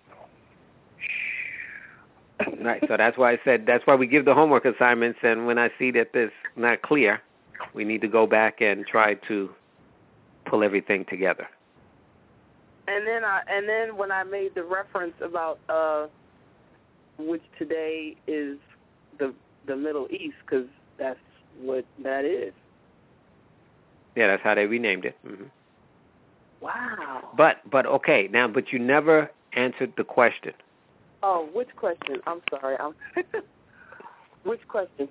A: Right, so that's why I said, that's why we give the homework assignments, and when I see that this not clear, we need to go back and try to pull everything together.
B: And then when I made the reference about which today is the Middle East, because that's what that is.
A: Yeah, that's how they renamed it. Mm-hmm.
B: Wow.
A: But okay, now, but you never answered the question.
B: Oh, which question? I'm sorry. Which question?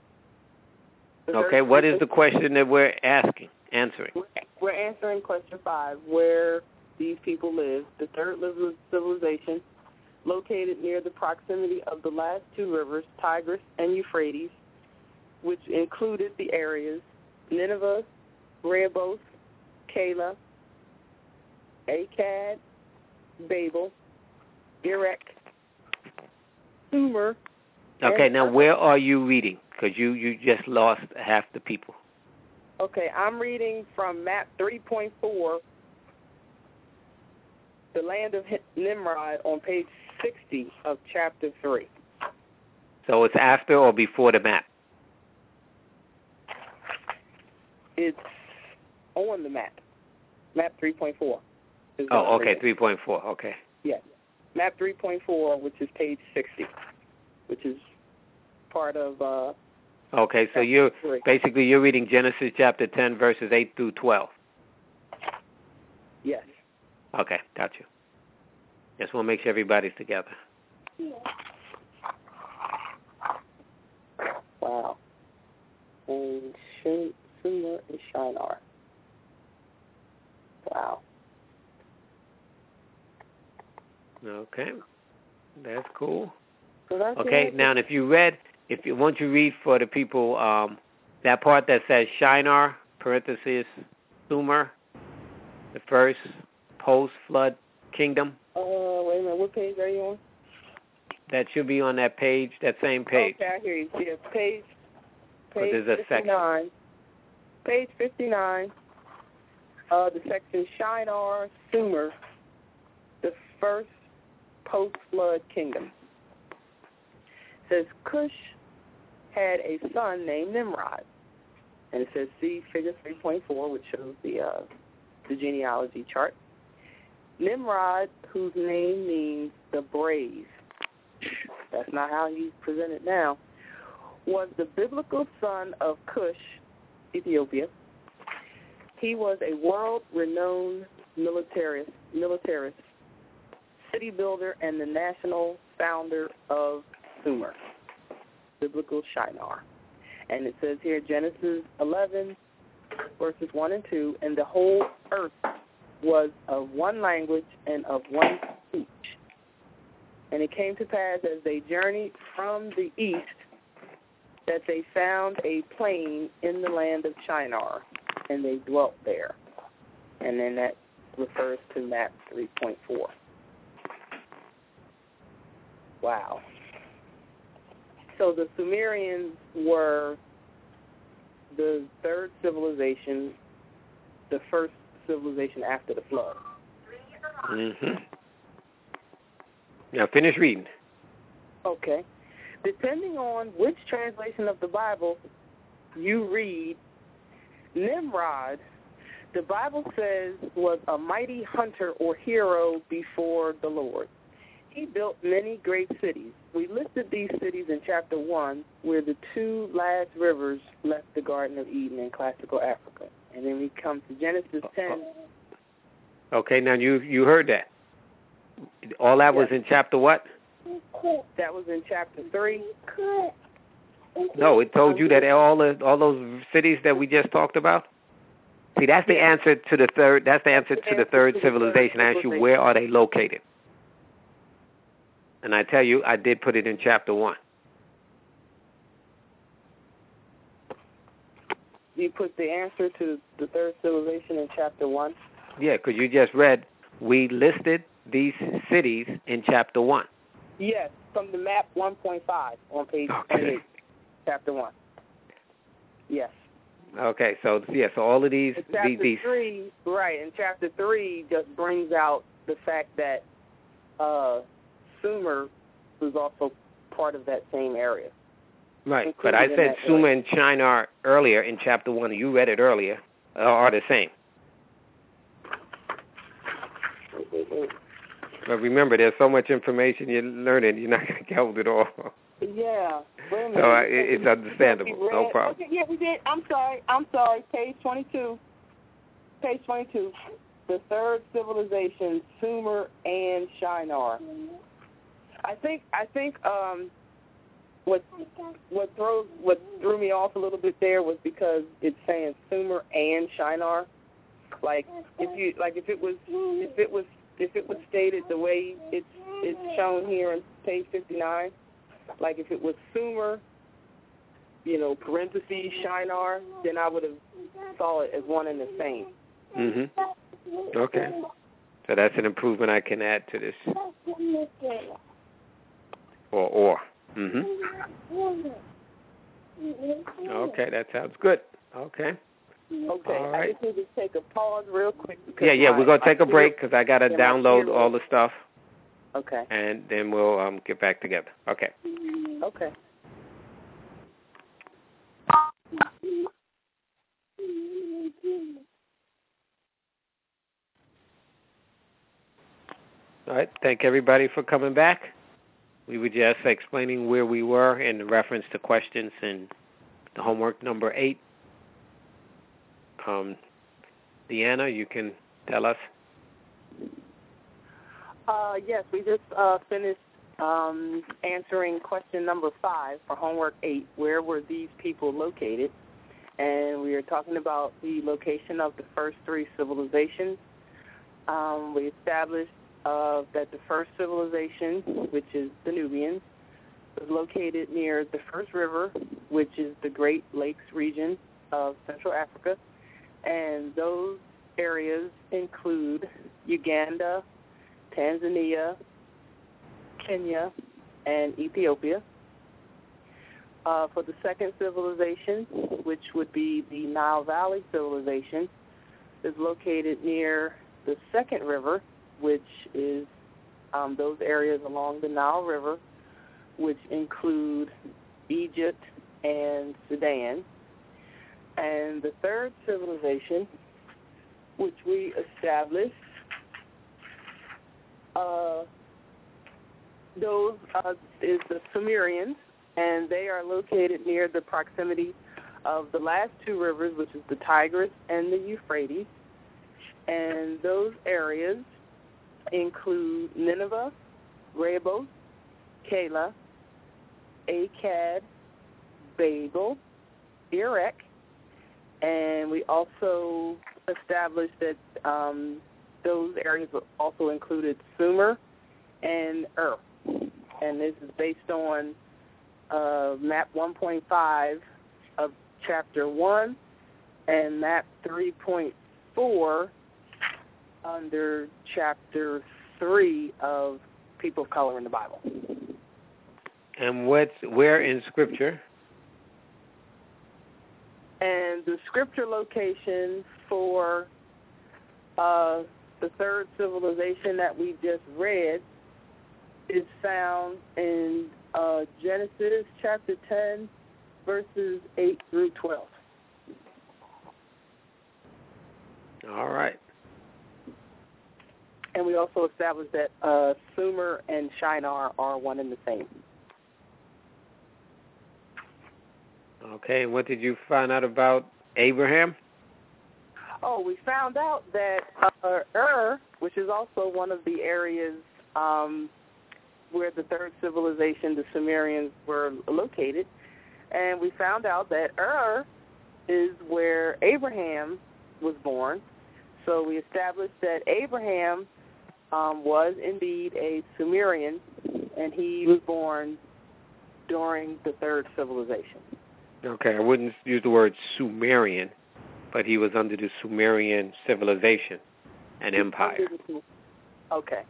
A: Okay, what is the question that we're answering?
B: We're answering question 5, where these people live. The third civilization, located near the proximity of the last two rivers, Tigris and Euphrates, which included the areas Nineveh, Rehoboth, Calah, Akkad, Babel, Erech, Sumer.
A: Okay, now where are you reading? Because you just lost half the people.
B: Okay, I'm reading from map 3.4, the land of Nimrod, on page 60 of chapter 3.
A: So it's after or before the map?
B: It's on the map. Map 3.4.
A: Oh, okay, 3.4, okay.
B: Yes. Map 3.4, which is page 60, which is part of...
A: okay, so you're reading Genesis chapter 10, verses 8 through 12.
B: Yes.
A: Okay, got you. Just want to make sure everybody's together.
B: Wow. And Sumer and Shinar. Wow.
A: Okay, that's cool.
B: So that's
A: okay, now if you read for the people that part that says Shinar, parenthesis, Sumer, the first post-flood kingdom.
B: Wait a minute, what page are you on?
A: That should be on that page, that same page.
B: Okay, I hear you. Yeah, page
A: there's a
B: 59.
A: section.
B: Page 59, the section Shinar, Sumer, the first post-flood kingdom. It says Cush had a son named Nimrod. And it says see figure 3.4, which shows the genealogy chart. Nimrod, whose name means the brave, that's not how he's presented now, was the biblical son of Cush, Ethiopia. He was a world-renowned militarist, city builder, and the national founder of Sumer, biblical Shinar. And it says here, Genesis 11, verses 1 and 2, and the whole earth was of one language and of one speech. And it came to pass as they journeyed from the east that they found a plain in the land of Shinar, and they dwelt there. And then that refers to map 3.4. Wow. So the Sumerians were the third civilization, the first civilization after the flood.
A: Mm-hmm. Now finish reading.
B: Okay. Depending on which translation of the Bible you read, Nimrod, the Bible says, was a mighty hunter or hero before the Lord. He built many great cities. We listed these cities in chapter 1, where the two last rivers left the Garden of Eden in classical Africa. And then we come to Genesis 10.
A: Okay, now you heard that. All that was in chapter what?
B: That was in chapter 3.
A: No, it told you that all those cities that we just talked about. See, that's the answer to the third. That's the answer to the third civilization. I asked you, where are they located? And I tell you, I did put it in chapter 1.
B: You put the answer to the third civilization in chapter 1?
A: Yeah, because you just read, we listed these cities in chapter 1.
B: Yes, from the map 1.5 on page 28, chapter 1. Yes.
A: Okay, so so all of these...
B: Chapter 3, right, and chapter 3 just brings out the fact that Sumer was also part of that same area.
A: Right, but I said Sumer and Shinar earlier in chapter 1. You read it earlier, are the same. But remember, there's so much information you're learning, you're not going to get it all.
B: Yeah.
A: So it's understandable. No problem.
B: Okay, yeah, we did. I'm sorry. Page 22. Page 22. The third civilization, Sumer and Shinar. I think what threw me off a little bit there was because it's saying Sumer and Shinar. Like if it was stated the way it's shown here on page 59, like if it was Sumer, parentheses Shinar, then I would have saw it as one and the same.
A: Mm-hmm. Okay. So that's an improvement I can add to this. Or. Mm-hmm. Okay, that sounds good. Okay.
B: Okay,
A: all right.
B: I just need to take a pause real quick.
A: Yeah, we're going to take a break because I got to download all the stuff.
B: Okay.
A: And then we'll get back together. Okay.
B: Okay.
A: All right, thank everybody for coming back. We were just explaining where we were in reference to questions in the homework number 8. Deanna, you can tell us.
B: Yes, we just finished answering question number 5 for homework 8. Where were these people located? And we are talking about the location of the first 3 civilizations. We established that the first civilization, which is the Nubians, was located near the first river, which is the Great Lakes region of Central Africa. And those areas include Uganda, Tanzania, Kenya, and Ethiopia. For the second civilization, which would be the Nile Valley civilization, is located near the second river, which is those areas along the Nile River, which include Egypt and Sudan. And the third civilization, which we established, those is the Sumerians, and they are located near the proximity of the last two rivers, which is the Tigris and the Euphrates. And those areas include Nineveh, Rehoboth, Calah, Akkad, Babel, Erech, and we also established that those areas also included Sumer and Ur. And this is based on map 1.5 of chapter 1 and map 3.4 under chapter 3 of People of Color in the Bible.
A: And where in Scripture?
B: And the Scripture location for the third civilization that we just read is found in Genesis chapter 10, verses 8 through 12.
A: All right.
B: And we also established that Sumer and Shinar are one and the same.
A: Okay, and what did you find out about Abraham?
B: Oh, we found out that Ur, which is also one of the areas where the third civilization, the Sumerians, were located, and we found out that Ur is where Abraham was born. So we established that Abraham was indeed a Sumerian, and he was born during the third civilization.
A: Okay, I wouldn't use the word Sumerian, but he was under the Sumerian civilization and empire.
B: Okay.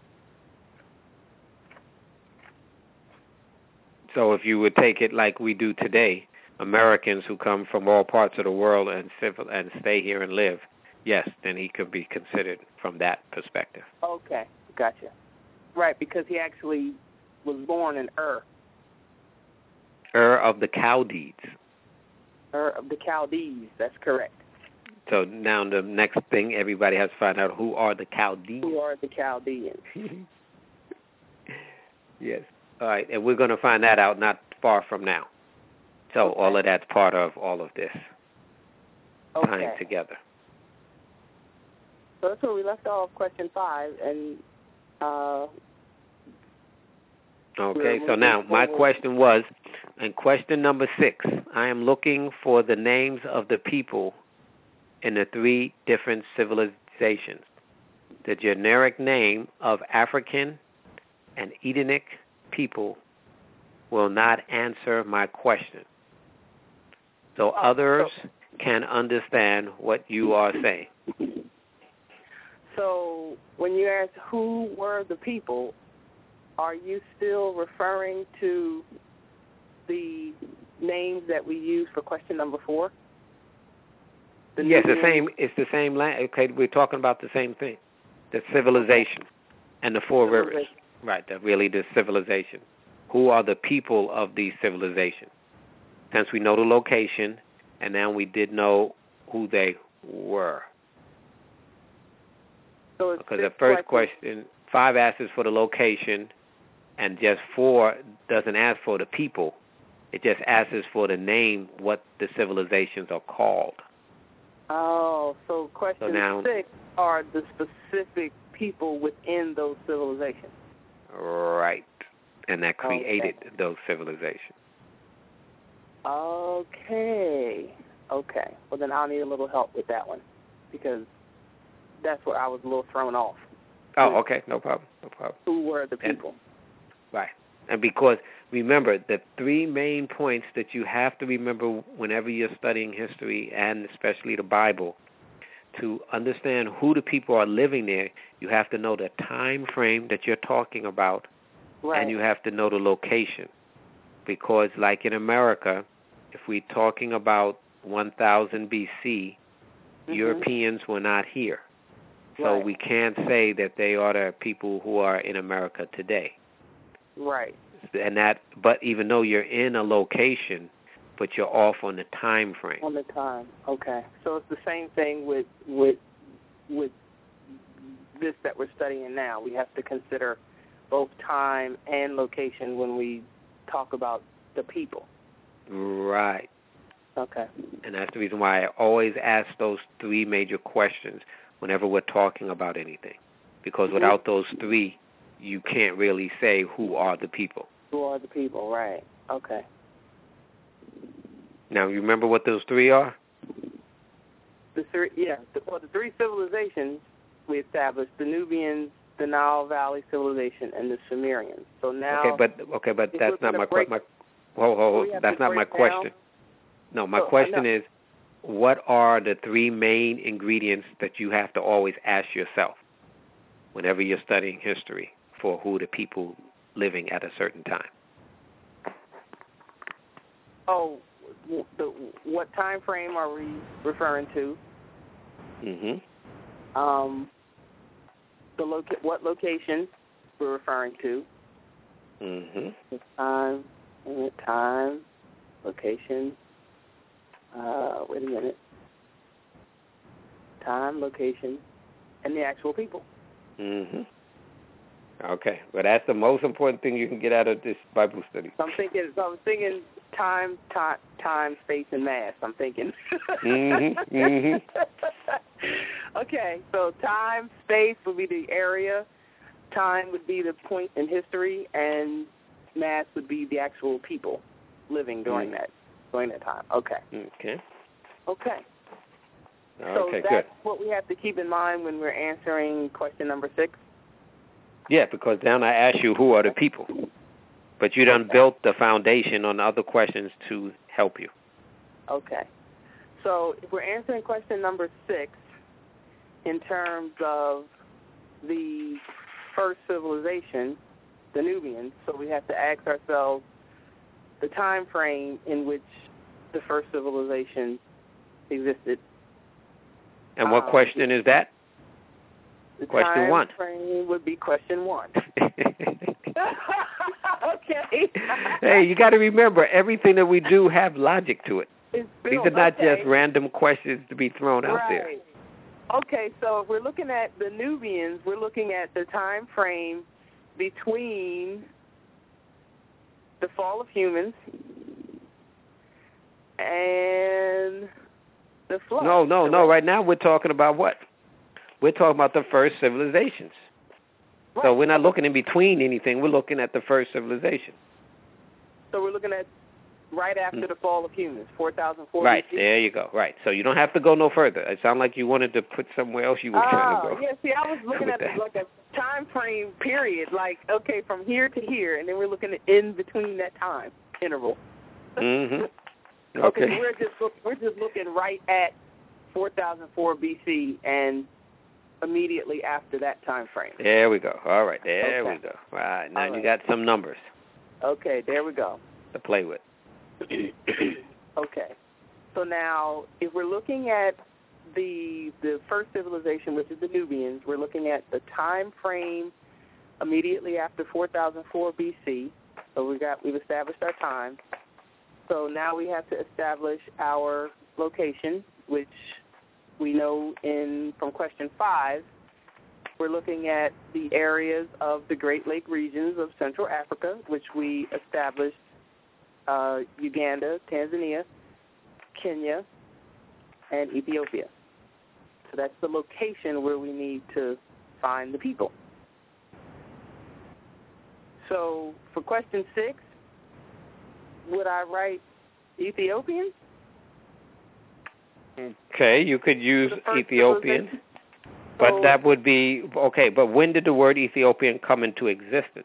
A: So if you would take it like we do today, Americans who come from all parts of the world and stay here and live, yes, then he could be considered from that perspective.
B: Okay, gotcha. Right, because he actually was born in Ur.
A: Ur of the Chaldees.
B: Ur of the Chaldees, that's correct.
A: So now the next thing, everybody has to find out who are the Chaldees.
B: Who are the Chaldeans?
A: Yes. All right, and we're going to find that out not far from now. So
B: okay.
A: All of that's part of all of this
B: okay.
A: time together.
B: So that's where we left off, question 5, and
A: okay, so now my question was, in question number 6, I am looking for the names of the people in the 3 different civilizations. The generic name of African and Edenic people will not answer my question. So others can understand what you are saying.
B: So when you ask who were the people, are you still referring to the names that we used for question number 4?
A: Yes, it's the same land. Okay, we're talking about the same thing. The civilization and the 4 rivers. Right, really the civilization. Who are the people of these civilizations? Since we know the location, and now we did know who they were.
B: So
A: because the first question, 5 asks for the location, and just 4 doesn't ask for the people. It just asks for the name, what the civilizations are called.
B: Oh, so question 6 are the specific people within those civilizations.
A: Right, and that created those civilizations.
B: Okay. Well, then I'll need a little help with that one, because that's where I was a little thrown off.
A: Oh, okay, no problem.
B: Who were the people?
A: Right, and because remember, the 3 main points that you have to remember whenever you're studying history, and especially the Bible, to understand who the people are living there, you have to know the time frame that you're talking about, and you have to know the location. Because like in America, if we're talking about 1000 BC, Europeans were not here. So we can't say that they are the people who are in America today.
B: Right.
A: And but even though you're in a location, but you're off on the time frame.
B: On the time, okay. So it's the same thing with this that we're studying now. We have to consider both time and location when we talk about the people.
A: Right.
B: Okay.
A: And that's the reason why I always ask those three major questions whenever we're talking about anything. Because without those three, you can't really say who are the people.
B: Who are the people, right. Okay.
A: Now, you remember what those three are?
B: The three civilizations we established: the Nubians, the Nile Valley civilization, and the Sumerians. So now,
A: okay, but that's not my question. That's not my question. No, my question is, what are the three main ingredients that you have to always ask yourself whenever you're studying history for who the people living at a certain time?
B: Oh, what time frame are we referring to? What location we're referring to? The time, location. Wait a minute. Time, location, and the actual people.
A: Okay, well, that's the most important thing you can get out of this Bible study.
B: So I'm thinking time, space, and mass. I'm thinking. Okay, so time, space would be the area, time would be the point in history, and mass would be the actual people living during that time. Okay. So that's
A: good.
B: what we have to keep in mind when we're answering question number 6?
A: Yeah, because then I asked you who are the people, but you done built the foundation on other questions to help you. Okay.
B: So if we're answering question number 6 in terms of the first civilization, the Nubians, so we have to ask ourselves the time frame in which the first civilization existed.
A: And what question is that? Question 1.
B: The time frame would be question 1. Okay.
A: Hey, you got to remember, everything that we do have logic to it. These are not just random questions to be thrown out there.
B: Okay, so if we're looking at the Nubians, we're looking at the time frame between the fall of humans and the flood.
A: No. Right now we're talking about what? We're talking about the first civilizations. Right. So we're not looking in between anything. We're looking at the first civilization.
B: So we're looking at right after the fall of humans, 4004
A: Right,
B: BC.
A: there you go. Right. So you don't have to go no further. It sounded like you wanted to put somewhere else you were trying to go.
B: Yeah, see, I was looking at like a time frame period, like, okay, from here to here, and then we're looking at in between that time interval.
A: Okay.
B: We're just looking right at 4004 BC and immediately after that time frame.
A: There we go. All right, there we go. All right, now you got some numbers.
B: Okay, there we go.
A: To play with.
B: Okay. So now, if we're looking at the first civilization, which is the Nubians, we're looking at the time frame immediately after 4004 BC. So we've established our time. So now we have to establish our location, which we know from question 5. We're looking at the areas of the Great Lake regions of Central Africa, which we established Uganda, Tanzania, Kenya, and Ethiopia. So that's the location where we need to find the people. So for question 6, would I write Ethiopian?
A: Okay, you could use Ethiopian, but that would be, okay, but when did the word Ethiopian come into existence?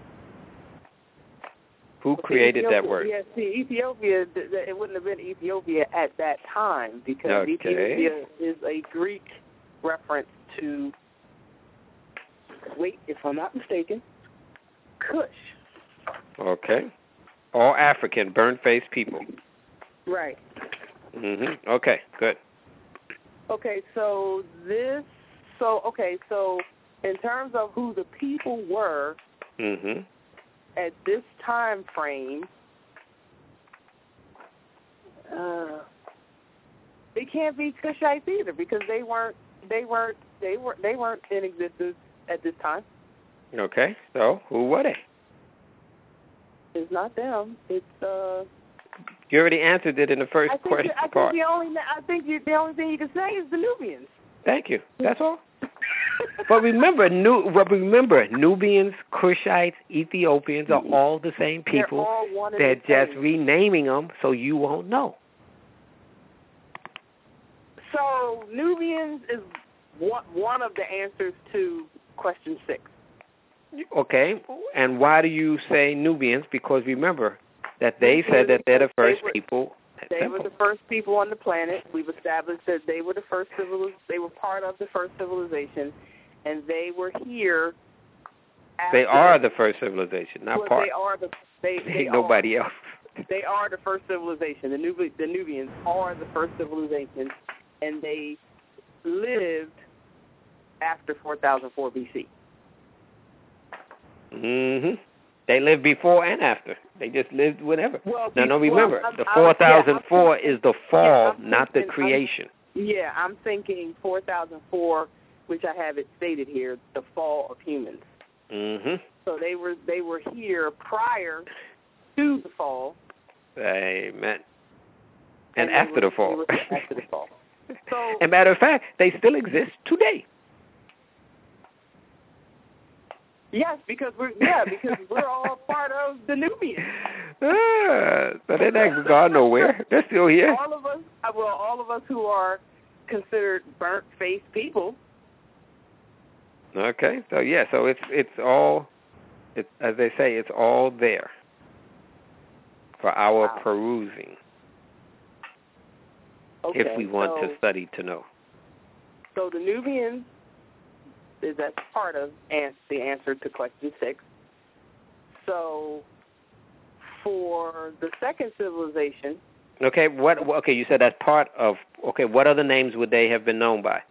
A: Who created that word?
B: Yes, Ethiopia, it wouldn't have been Ethiopia at that time because Ethiopia is a Greek reference to, if I'm not mistaken, Kush.
A: Okay. All African, burnt-faced people.
B: Right.
A: Okay, good.
B: Okay, so in terms of who the people were at this time frame, they can't be Kushites either because they weren't in existence at this time.
A: Okay, so who were they?
B: It's not them. It's
A: You already answered it in the first question part.
B: I think the only thing you can say is the Nubians.
A: Thank you. That's all. But remember, Nubians, Cushites, Ethiopians are all the same people.
B: They're all one and
A: They're
B: the
A: just
B: same.
A: renaming them so you won't know.
B: So Nubians is one of the answers to question 6.
A: Okay, and why do you say Nubians? Because remember that they said that they're the first people.
B: They were the first people on the planet. We've established that they were the first they were part of the first civilization, and they were here.
A: They are the first civilization, not part.
B: They are
A: Ain't nobody else.
B: They are the first civilization. The Nubians are the first civilization, and they lived after 4004 BC.
A: Mhm. They lived before and after. They just lived whenever.
B: Well,
A: now, remember, the 4004 is the fall, not the creation.
B: I'm thinking 4004, which I have it stated here, the fall of humans.
A: Mhm.
B: So they were here prior to the fall.
A: Amen. And after the fall.
B: After the fall. So,
A: as a matter of fact, they still exist today.
B: Yes, because we're all part of the Nubians.
A: So they're not gone nowhere. They're still here.
B: All of us who are considered burnt-faced people.
A: Okay, so it's all, as they say, it's all there for our perusing.
B: Okay,
A: if we want to study to know.
B: So the Nubians is as part of the answer to question 6. So for the second civilization.
A: Okay, okay, you said that's part of. Okay, what other names would they have been known by?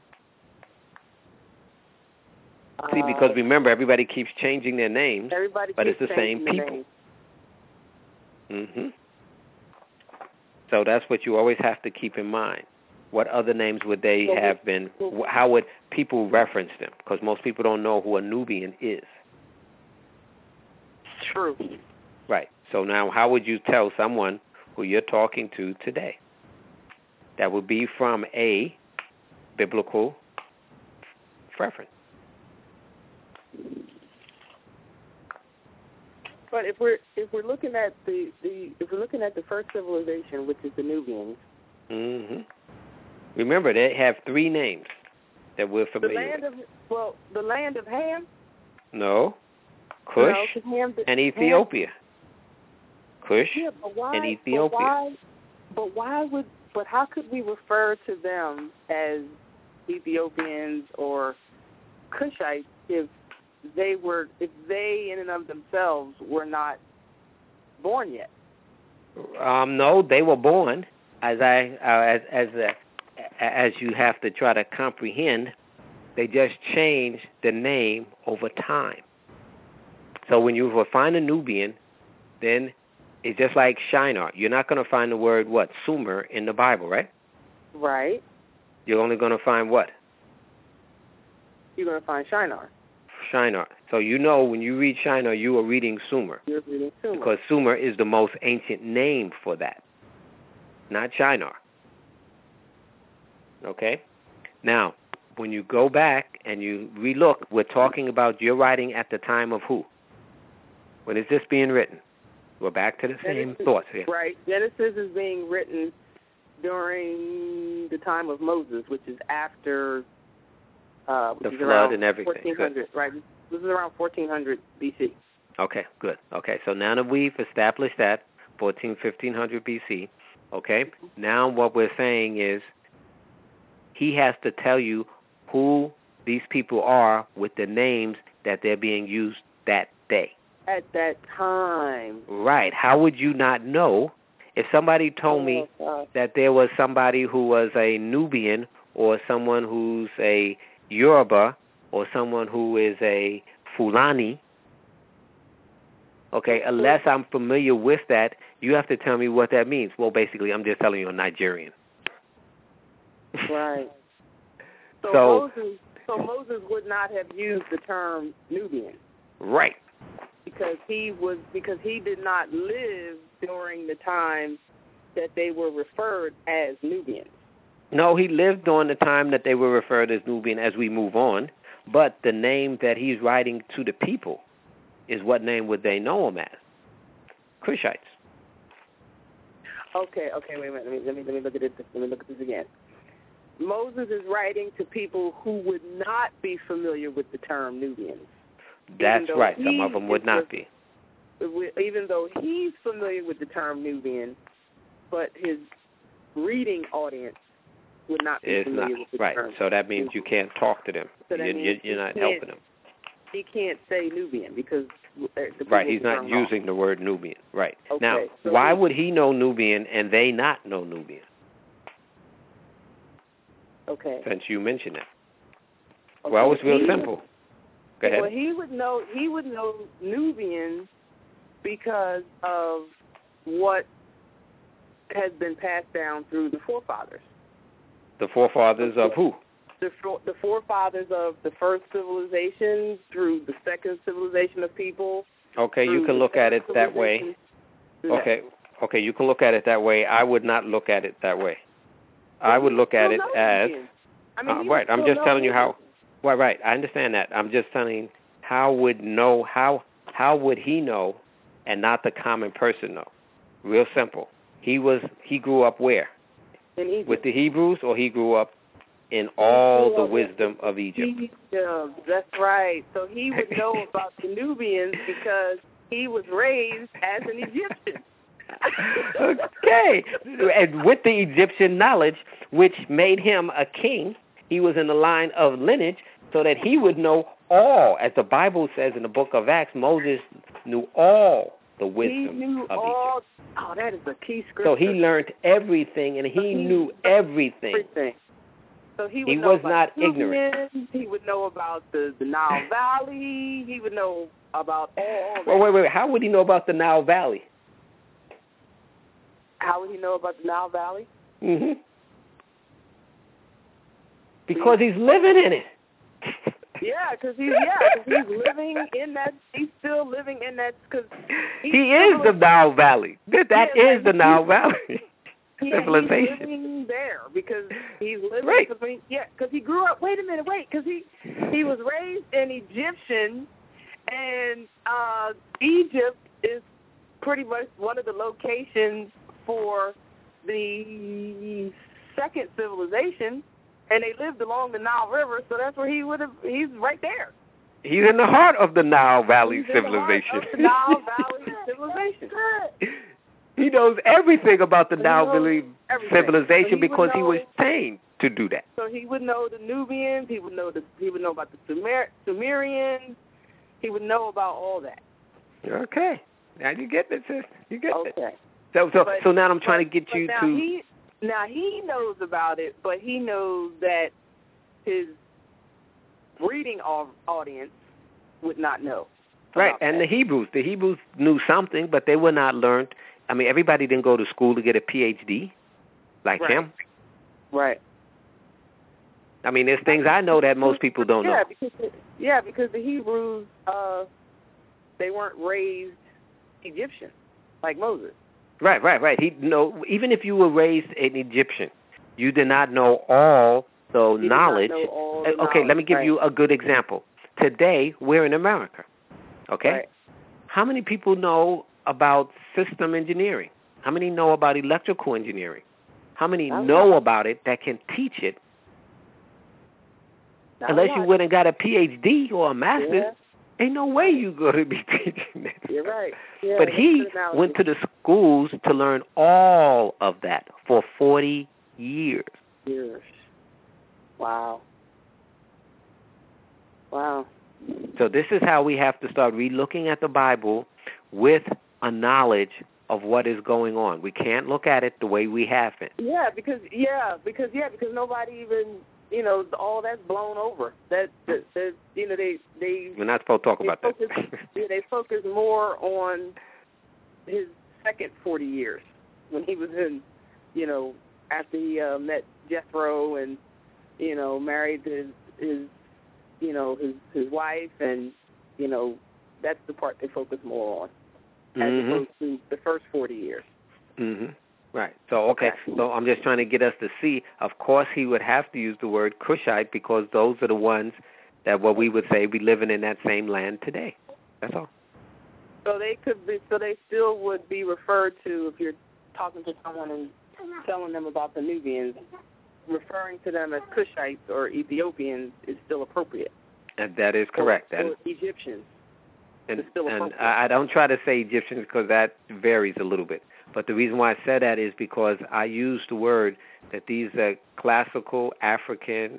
A: See, because remember, everybody keeps changing their names, but it's the same people. Mhm. So that's what you always have to keep in mind. What other names would they have been? How would people reference them? Because most people don't know who a Nubian is.
B: True.
A: Right. So now how would you tell someone who you're talking to today? That would be from a biblical reference.
B: But if we're looking at the first civilization, which is the Nubians.
A: Mhm. Remember, they have 3 names that we're familiar with.
B: The land of Ham?
A: No. Cush and Ethiopia. Cush and Ethiopia.
B: But how could we refer to them as Ethiopians or Cushites if they in and of themselves were not born yet?
A: No, they were born. As you have to try to comprehend, they just changed the name over time. So when you will find a Nubian, then it's just like Shinar. You're not going to find the word, Sumer in the Bible, right?
B: Right.
A: You're only going to find what?
B: You're going to find Shinar.
A: Shinar. So when you read Shinar, you are reading Sumer.
B: You're reading Sumer.
A: Because Sumer is the most ancient name for that, not Shinar. Okay? Now, when you go back and you relook, we're talking about you're writing at the time of who? When is this being written? We're back to the same thoughts here.
B: Right. Genesis is being written during the time of Moses, which is after
A: the flood and everything.
B: 1400, right? This is around 1400 BC.
A: Okay, good. Okay, so now that we've established that, 1500 BC, okay, now what we're saying is he has to tell you who these people are with the names that they're being used that day.
B: At that time.
A: Right. How would you not know if somebody told me that there was somebody who was a Nubian or someone who's a Yoruba or someone who is a Fulani? Okay, unless I'm familiar with that, you have to tell me what that means. Well, basically, I'm just telling you a Nigerian.
B: Right. So Moses would not have used the term Nubian.
A: Right.
B: because he did not live during the time that they were referred as Nubians.
A: No, he lived during the time that they were referred as Nubian as we move on, but the name that he's writing to the people is what name would they know him as? Cushites.
B: Okay, wait a minute. Let me look at this. Let me look at this again. Moses is writing to people who would not be familiar with the term Nubians.
A: That's right. Some of them would not be.
B: Even though he's familiar with the term Nubian, but his reading audience would not be familiar with the term.
A: Right. So that means you can't talk to them.
B: So
A: you're not helping them.
B: He can't say Nubian because
A: right. He's not using the word Nubian. Right.
B: Okay,
A: now,
B: so
A: why would he know Nubian and they not know Nubian?
B: Okay.
A: Since you mentioned it.
B: Okay.
A: Well, it's real simple. Go ahead.
B: Well, he would know Nubian because of what has been passed down through the forefathers.
A: The forefathers of who?
B: The forefathers of the first civilization through the second civilization of people.
A: Okay, you can look at it that way. Okay, you can look at it that way. I would not look at it that way. I would look at it as right. I'm just telling you how. Well, right. I understand that. I'm just telling how would he know, and not the common person know. Real simple. He grew up where?
B: In Egypt.
A: With the Hebrews, or he grew up in all the wisdom of Egypt?
B: That's right. So he would know about the Nubians because he was raised as an Egyptian.
A: Okay. And with the Egyptian knowledge, which made him a king, he was in the line of lineage, so that he would know all. As the Bible says in the book of Acts, Moses knew all the wisdom of Egypt.
B: Oh, that is a key scripture.
A: So he learned everything, and he knew everything.
B: So he
A: was not ignorant.
B: He would know about the Nile Valley. He would know about all that.
A: Well, wait. How would he know about the Nile Valley?
B: How would he know about the Nile Valley?
A: Mm-hmm. Because he's living in it.
B: Yeah, because he's living in that. He's still living in that. Cause
A: he is the Nile Valley. That is the Nile Valley. Civilization.
B: He's living there because he's living.
A: Right.
B: Because he grew up. Wait a minute. Because he was raised in Egyptian, and Egypt is pretty much one of the locations for the second civilization. And they lived along the Nile River, so that's where he's right there. He's in the heart of the Nile Valley civilization.
A: He knows everything about the Nile Valley civilization because he was trained to do that.
B: So he would know the Nubians, he would know about the Sumerians, he would know about all that.
A: Okay. Now you get it, sis. You get it.
B: Okay.
A: So now I'm trying to get you to...
B: Now he knows about it, but he knows that his reading audience would not know.
A: Right, and the Hebrews knew something, but they were not learned. I mean, everybody didn't go to school to get a PhD like him.
B: Right.
A: I mean, there's things I know that most people don't know.
B: Because the Hebrews, they weren't raised Egyptian like Moses.
A: Right. Even if you were raised an Egyptian, you did not know all the knowledge. Okay, let me give you a good example. Today, we're in America. Okay?
B: Right.
A: How many people know about system engineering? How many know about electrical engineering? How many know about it that can teach it? Unless you went and got a PhD or a master's. Yeah. Ain't no way you're going to be teaching that.
B: You're right. Yeah,
A: but he went to the schools to learn all of that for 40 years.
B: Wow.
A: So this is how we have to start re-looking at the Bible with a knowledge of what is going on. We can't look at it the way we have it.
B: Because nobody even... all that's blown over. That they
A: we're not supposed to talk about that.
B: They focus more on his second 40 years when he was in, after he met Jethro and, married his wife, and, that's the part they focus more on, as opposed to the first 40 years.
A: Mm-hmm. Right. So, okay. So I'm just trying to get us to see, of course he would have to use the word Cushite because those are the ones that what we would say we living in that same land today. That's all.
B: So they still would be referred to, if you're talking to someone and telling them about the Nubians, referring to them as Cushites or Ethiopians is still appropriate.
A: And that is correct.
B: Or Egyptians.
A: And I don't try to say Egyptians because that varies a little bit. But the reason why I said that is because I use the word that these are classical African,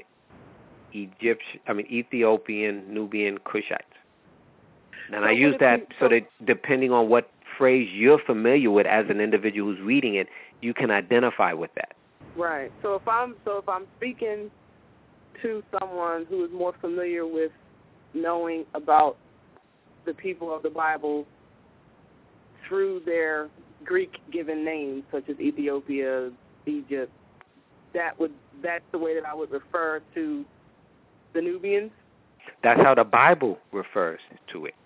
A: Ethiopian, Nubian Cushites. And I use that so that depending on what phrase you're familiar with as an individual who's reading it, you can identify with that.
B: Right. So if I'm speaking to someone who is more familiar with knowing about the people of the Bible through their Greek-given names, such as Ethiopia, Egypt, that's the way that I would refer to the Nubians?
A: That's how the Bible refers to it.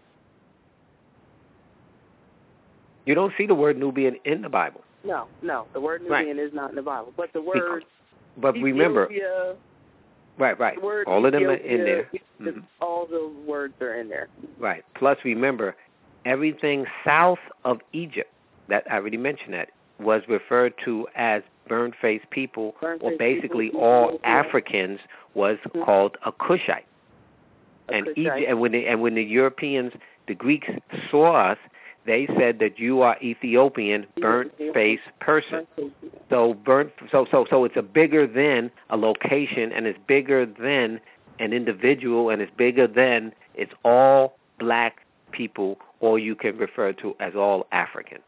A: You don't see the word Nubian in the Bible.
B: No, the word Nubian is not in the Bible. But the word
A: But
B: Ethiopia,
A: remember, right. All of them are in there.
B: All the words are in there.
A: Right. Plus, remember, everything south of Egypt, that I already mentioned that, was referred to as burnt-faced people, or basically all Africans was called a Cushite. And when the Europeans, the Greeks, saw us, they said that you are Ethiopian, burnt-faced person. So it's a bigger than a location, and it's bigger than an individual, and it's bigger than it's all black people, or you can refer to as all African.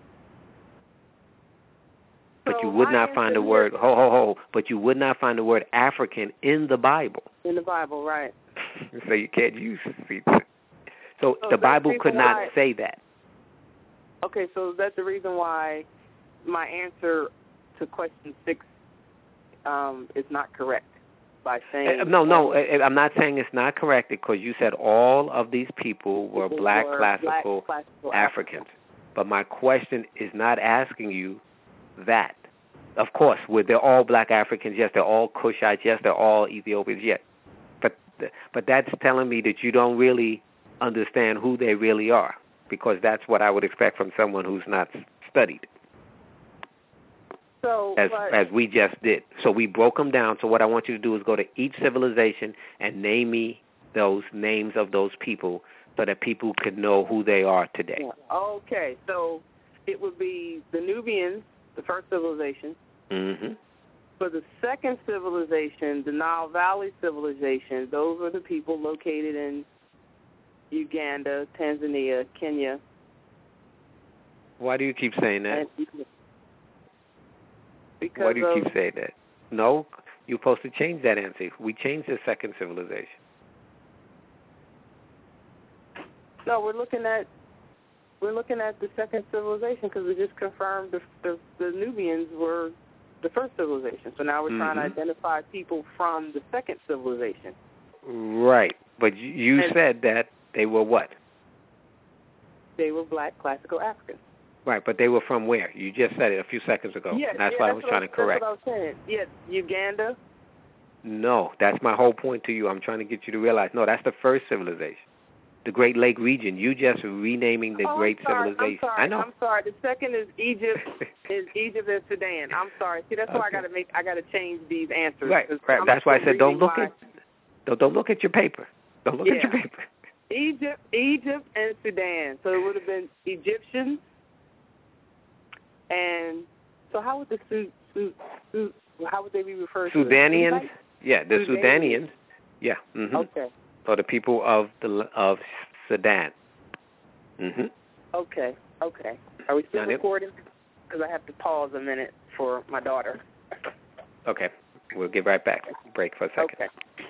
A: But you would not find the word but you would not find the word African in the Bible.
B: In the Bible, right?
A: So you can't use it. So the Bible could not say that.
B: Okay, so that's the reason why my answer to question 6 is not correct by saying...
A: No, I'm not saying it's not correct because you said all of these people were black classical Africans. But my question is not asking you that. Of course, they're all black Africans. Yes, they're all Cushites. Yes, they're all Ethiopians. Yes. But that's telling me that you don't really understand who they really are, because that's what I would expect from someone who's not studied.
B: So,
A: as we just did. So we broke them down. So what I want you to do is go to each civilization and name me those names of those people so that people could know who they are today.
B: Okay, so it would be the Nubians, the first civilization.
A: Mm-hmm.
B: For the second civilization, the Nile Valley civilization, those were the people located in Uganda, Tanzania, Kenya.
A: Why do you keep saying that?
B: Because
A: Why do you keep saying that? No, you're supposed to change that answer. We changed the second civilization.
B: No, we're looking at the second civilization because we just confirmed the Nubians were the first civilization. So now we're trying to identify people from the second civilization.
A: Right. But you said that they were what?
B: They were black classical Africans.
A: Right, but they were from where? You just said it a few seconds ago.
B: Yeah,
A: that's what I was trying to correct.
B: That's what I was saying. Yeah, Uganda.
A: No, that's my whole point to you. I'm trying to get you to realize, no, that's the first civilization. The Great Lake region. You just renaming the Great Civilization.
B: I'm sorry.
A: I know.
B: I'm sorry. The second is Egypt. Egypt and Sudan. I'm sorry. See, that's why I got to change these answers.
A: Right. That's why I said don't look at your paper. Don't look at your paper.
B: Egypt and Sudan. So it would have been Egyptians. And so how would how would they be referred to?
A: Sudanians. Yeah, the Sudanians. Yeah. Mm-hmm.
B: Okay.
A: Or the people of Sudan. Mm-hmm.
B: Okay. Are we still recording? Because I have to pause a minute for my daughter.
A: Okay. We'll get right back. Break for a second.
B: Okay.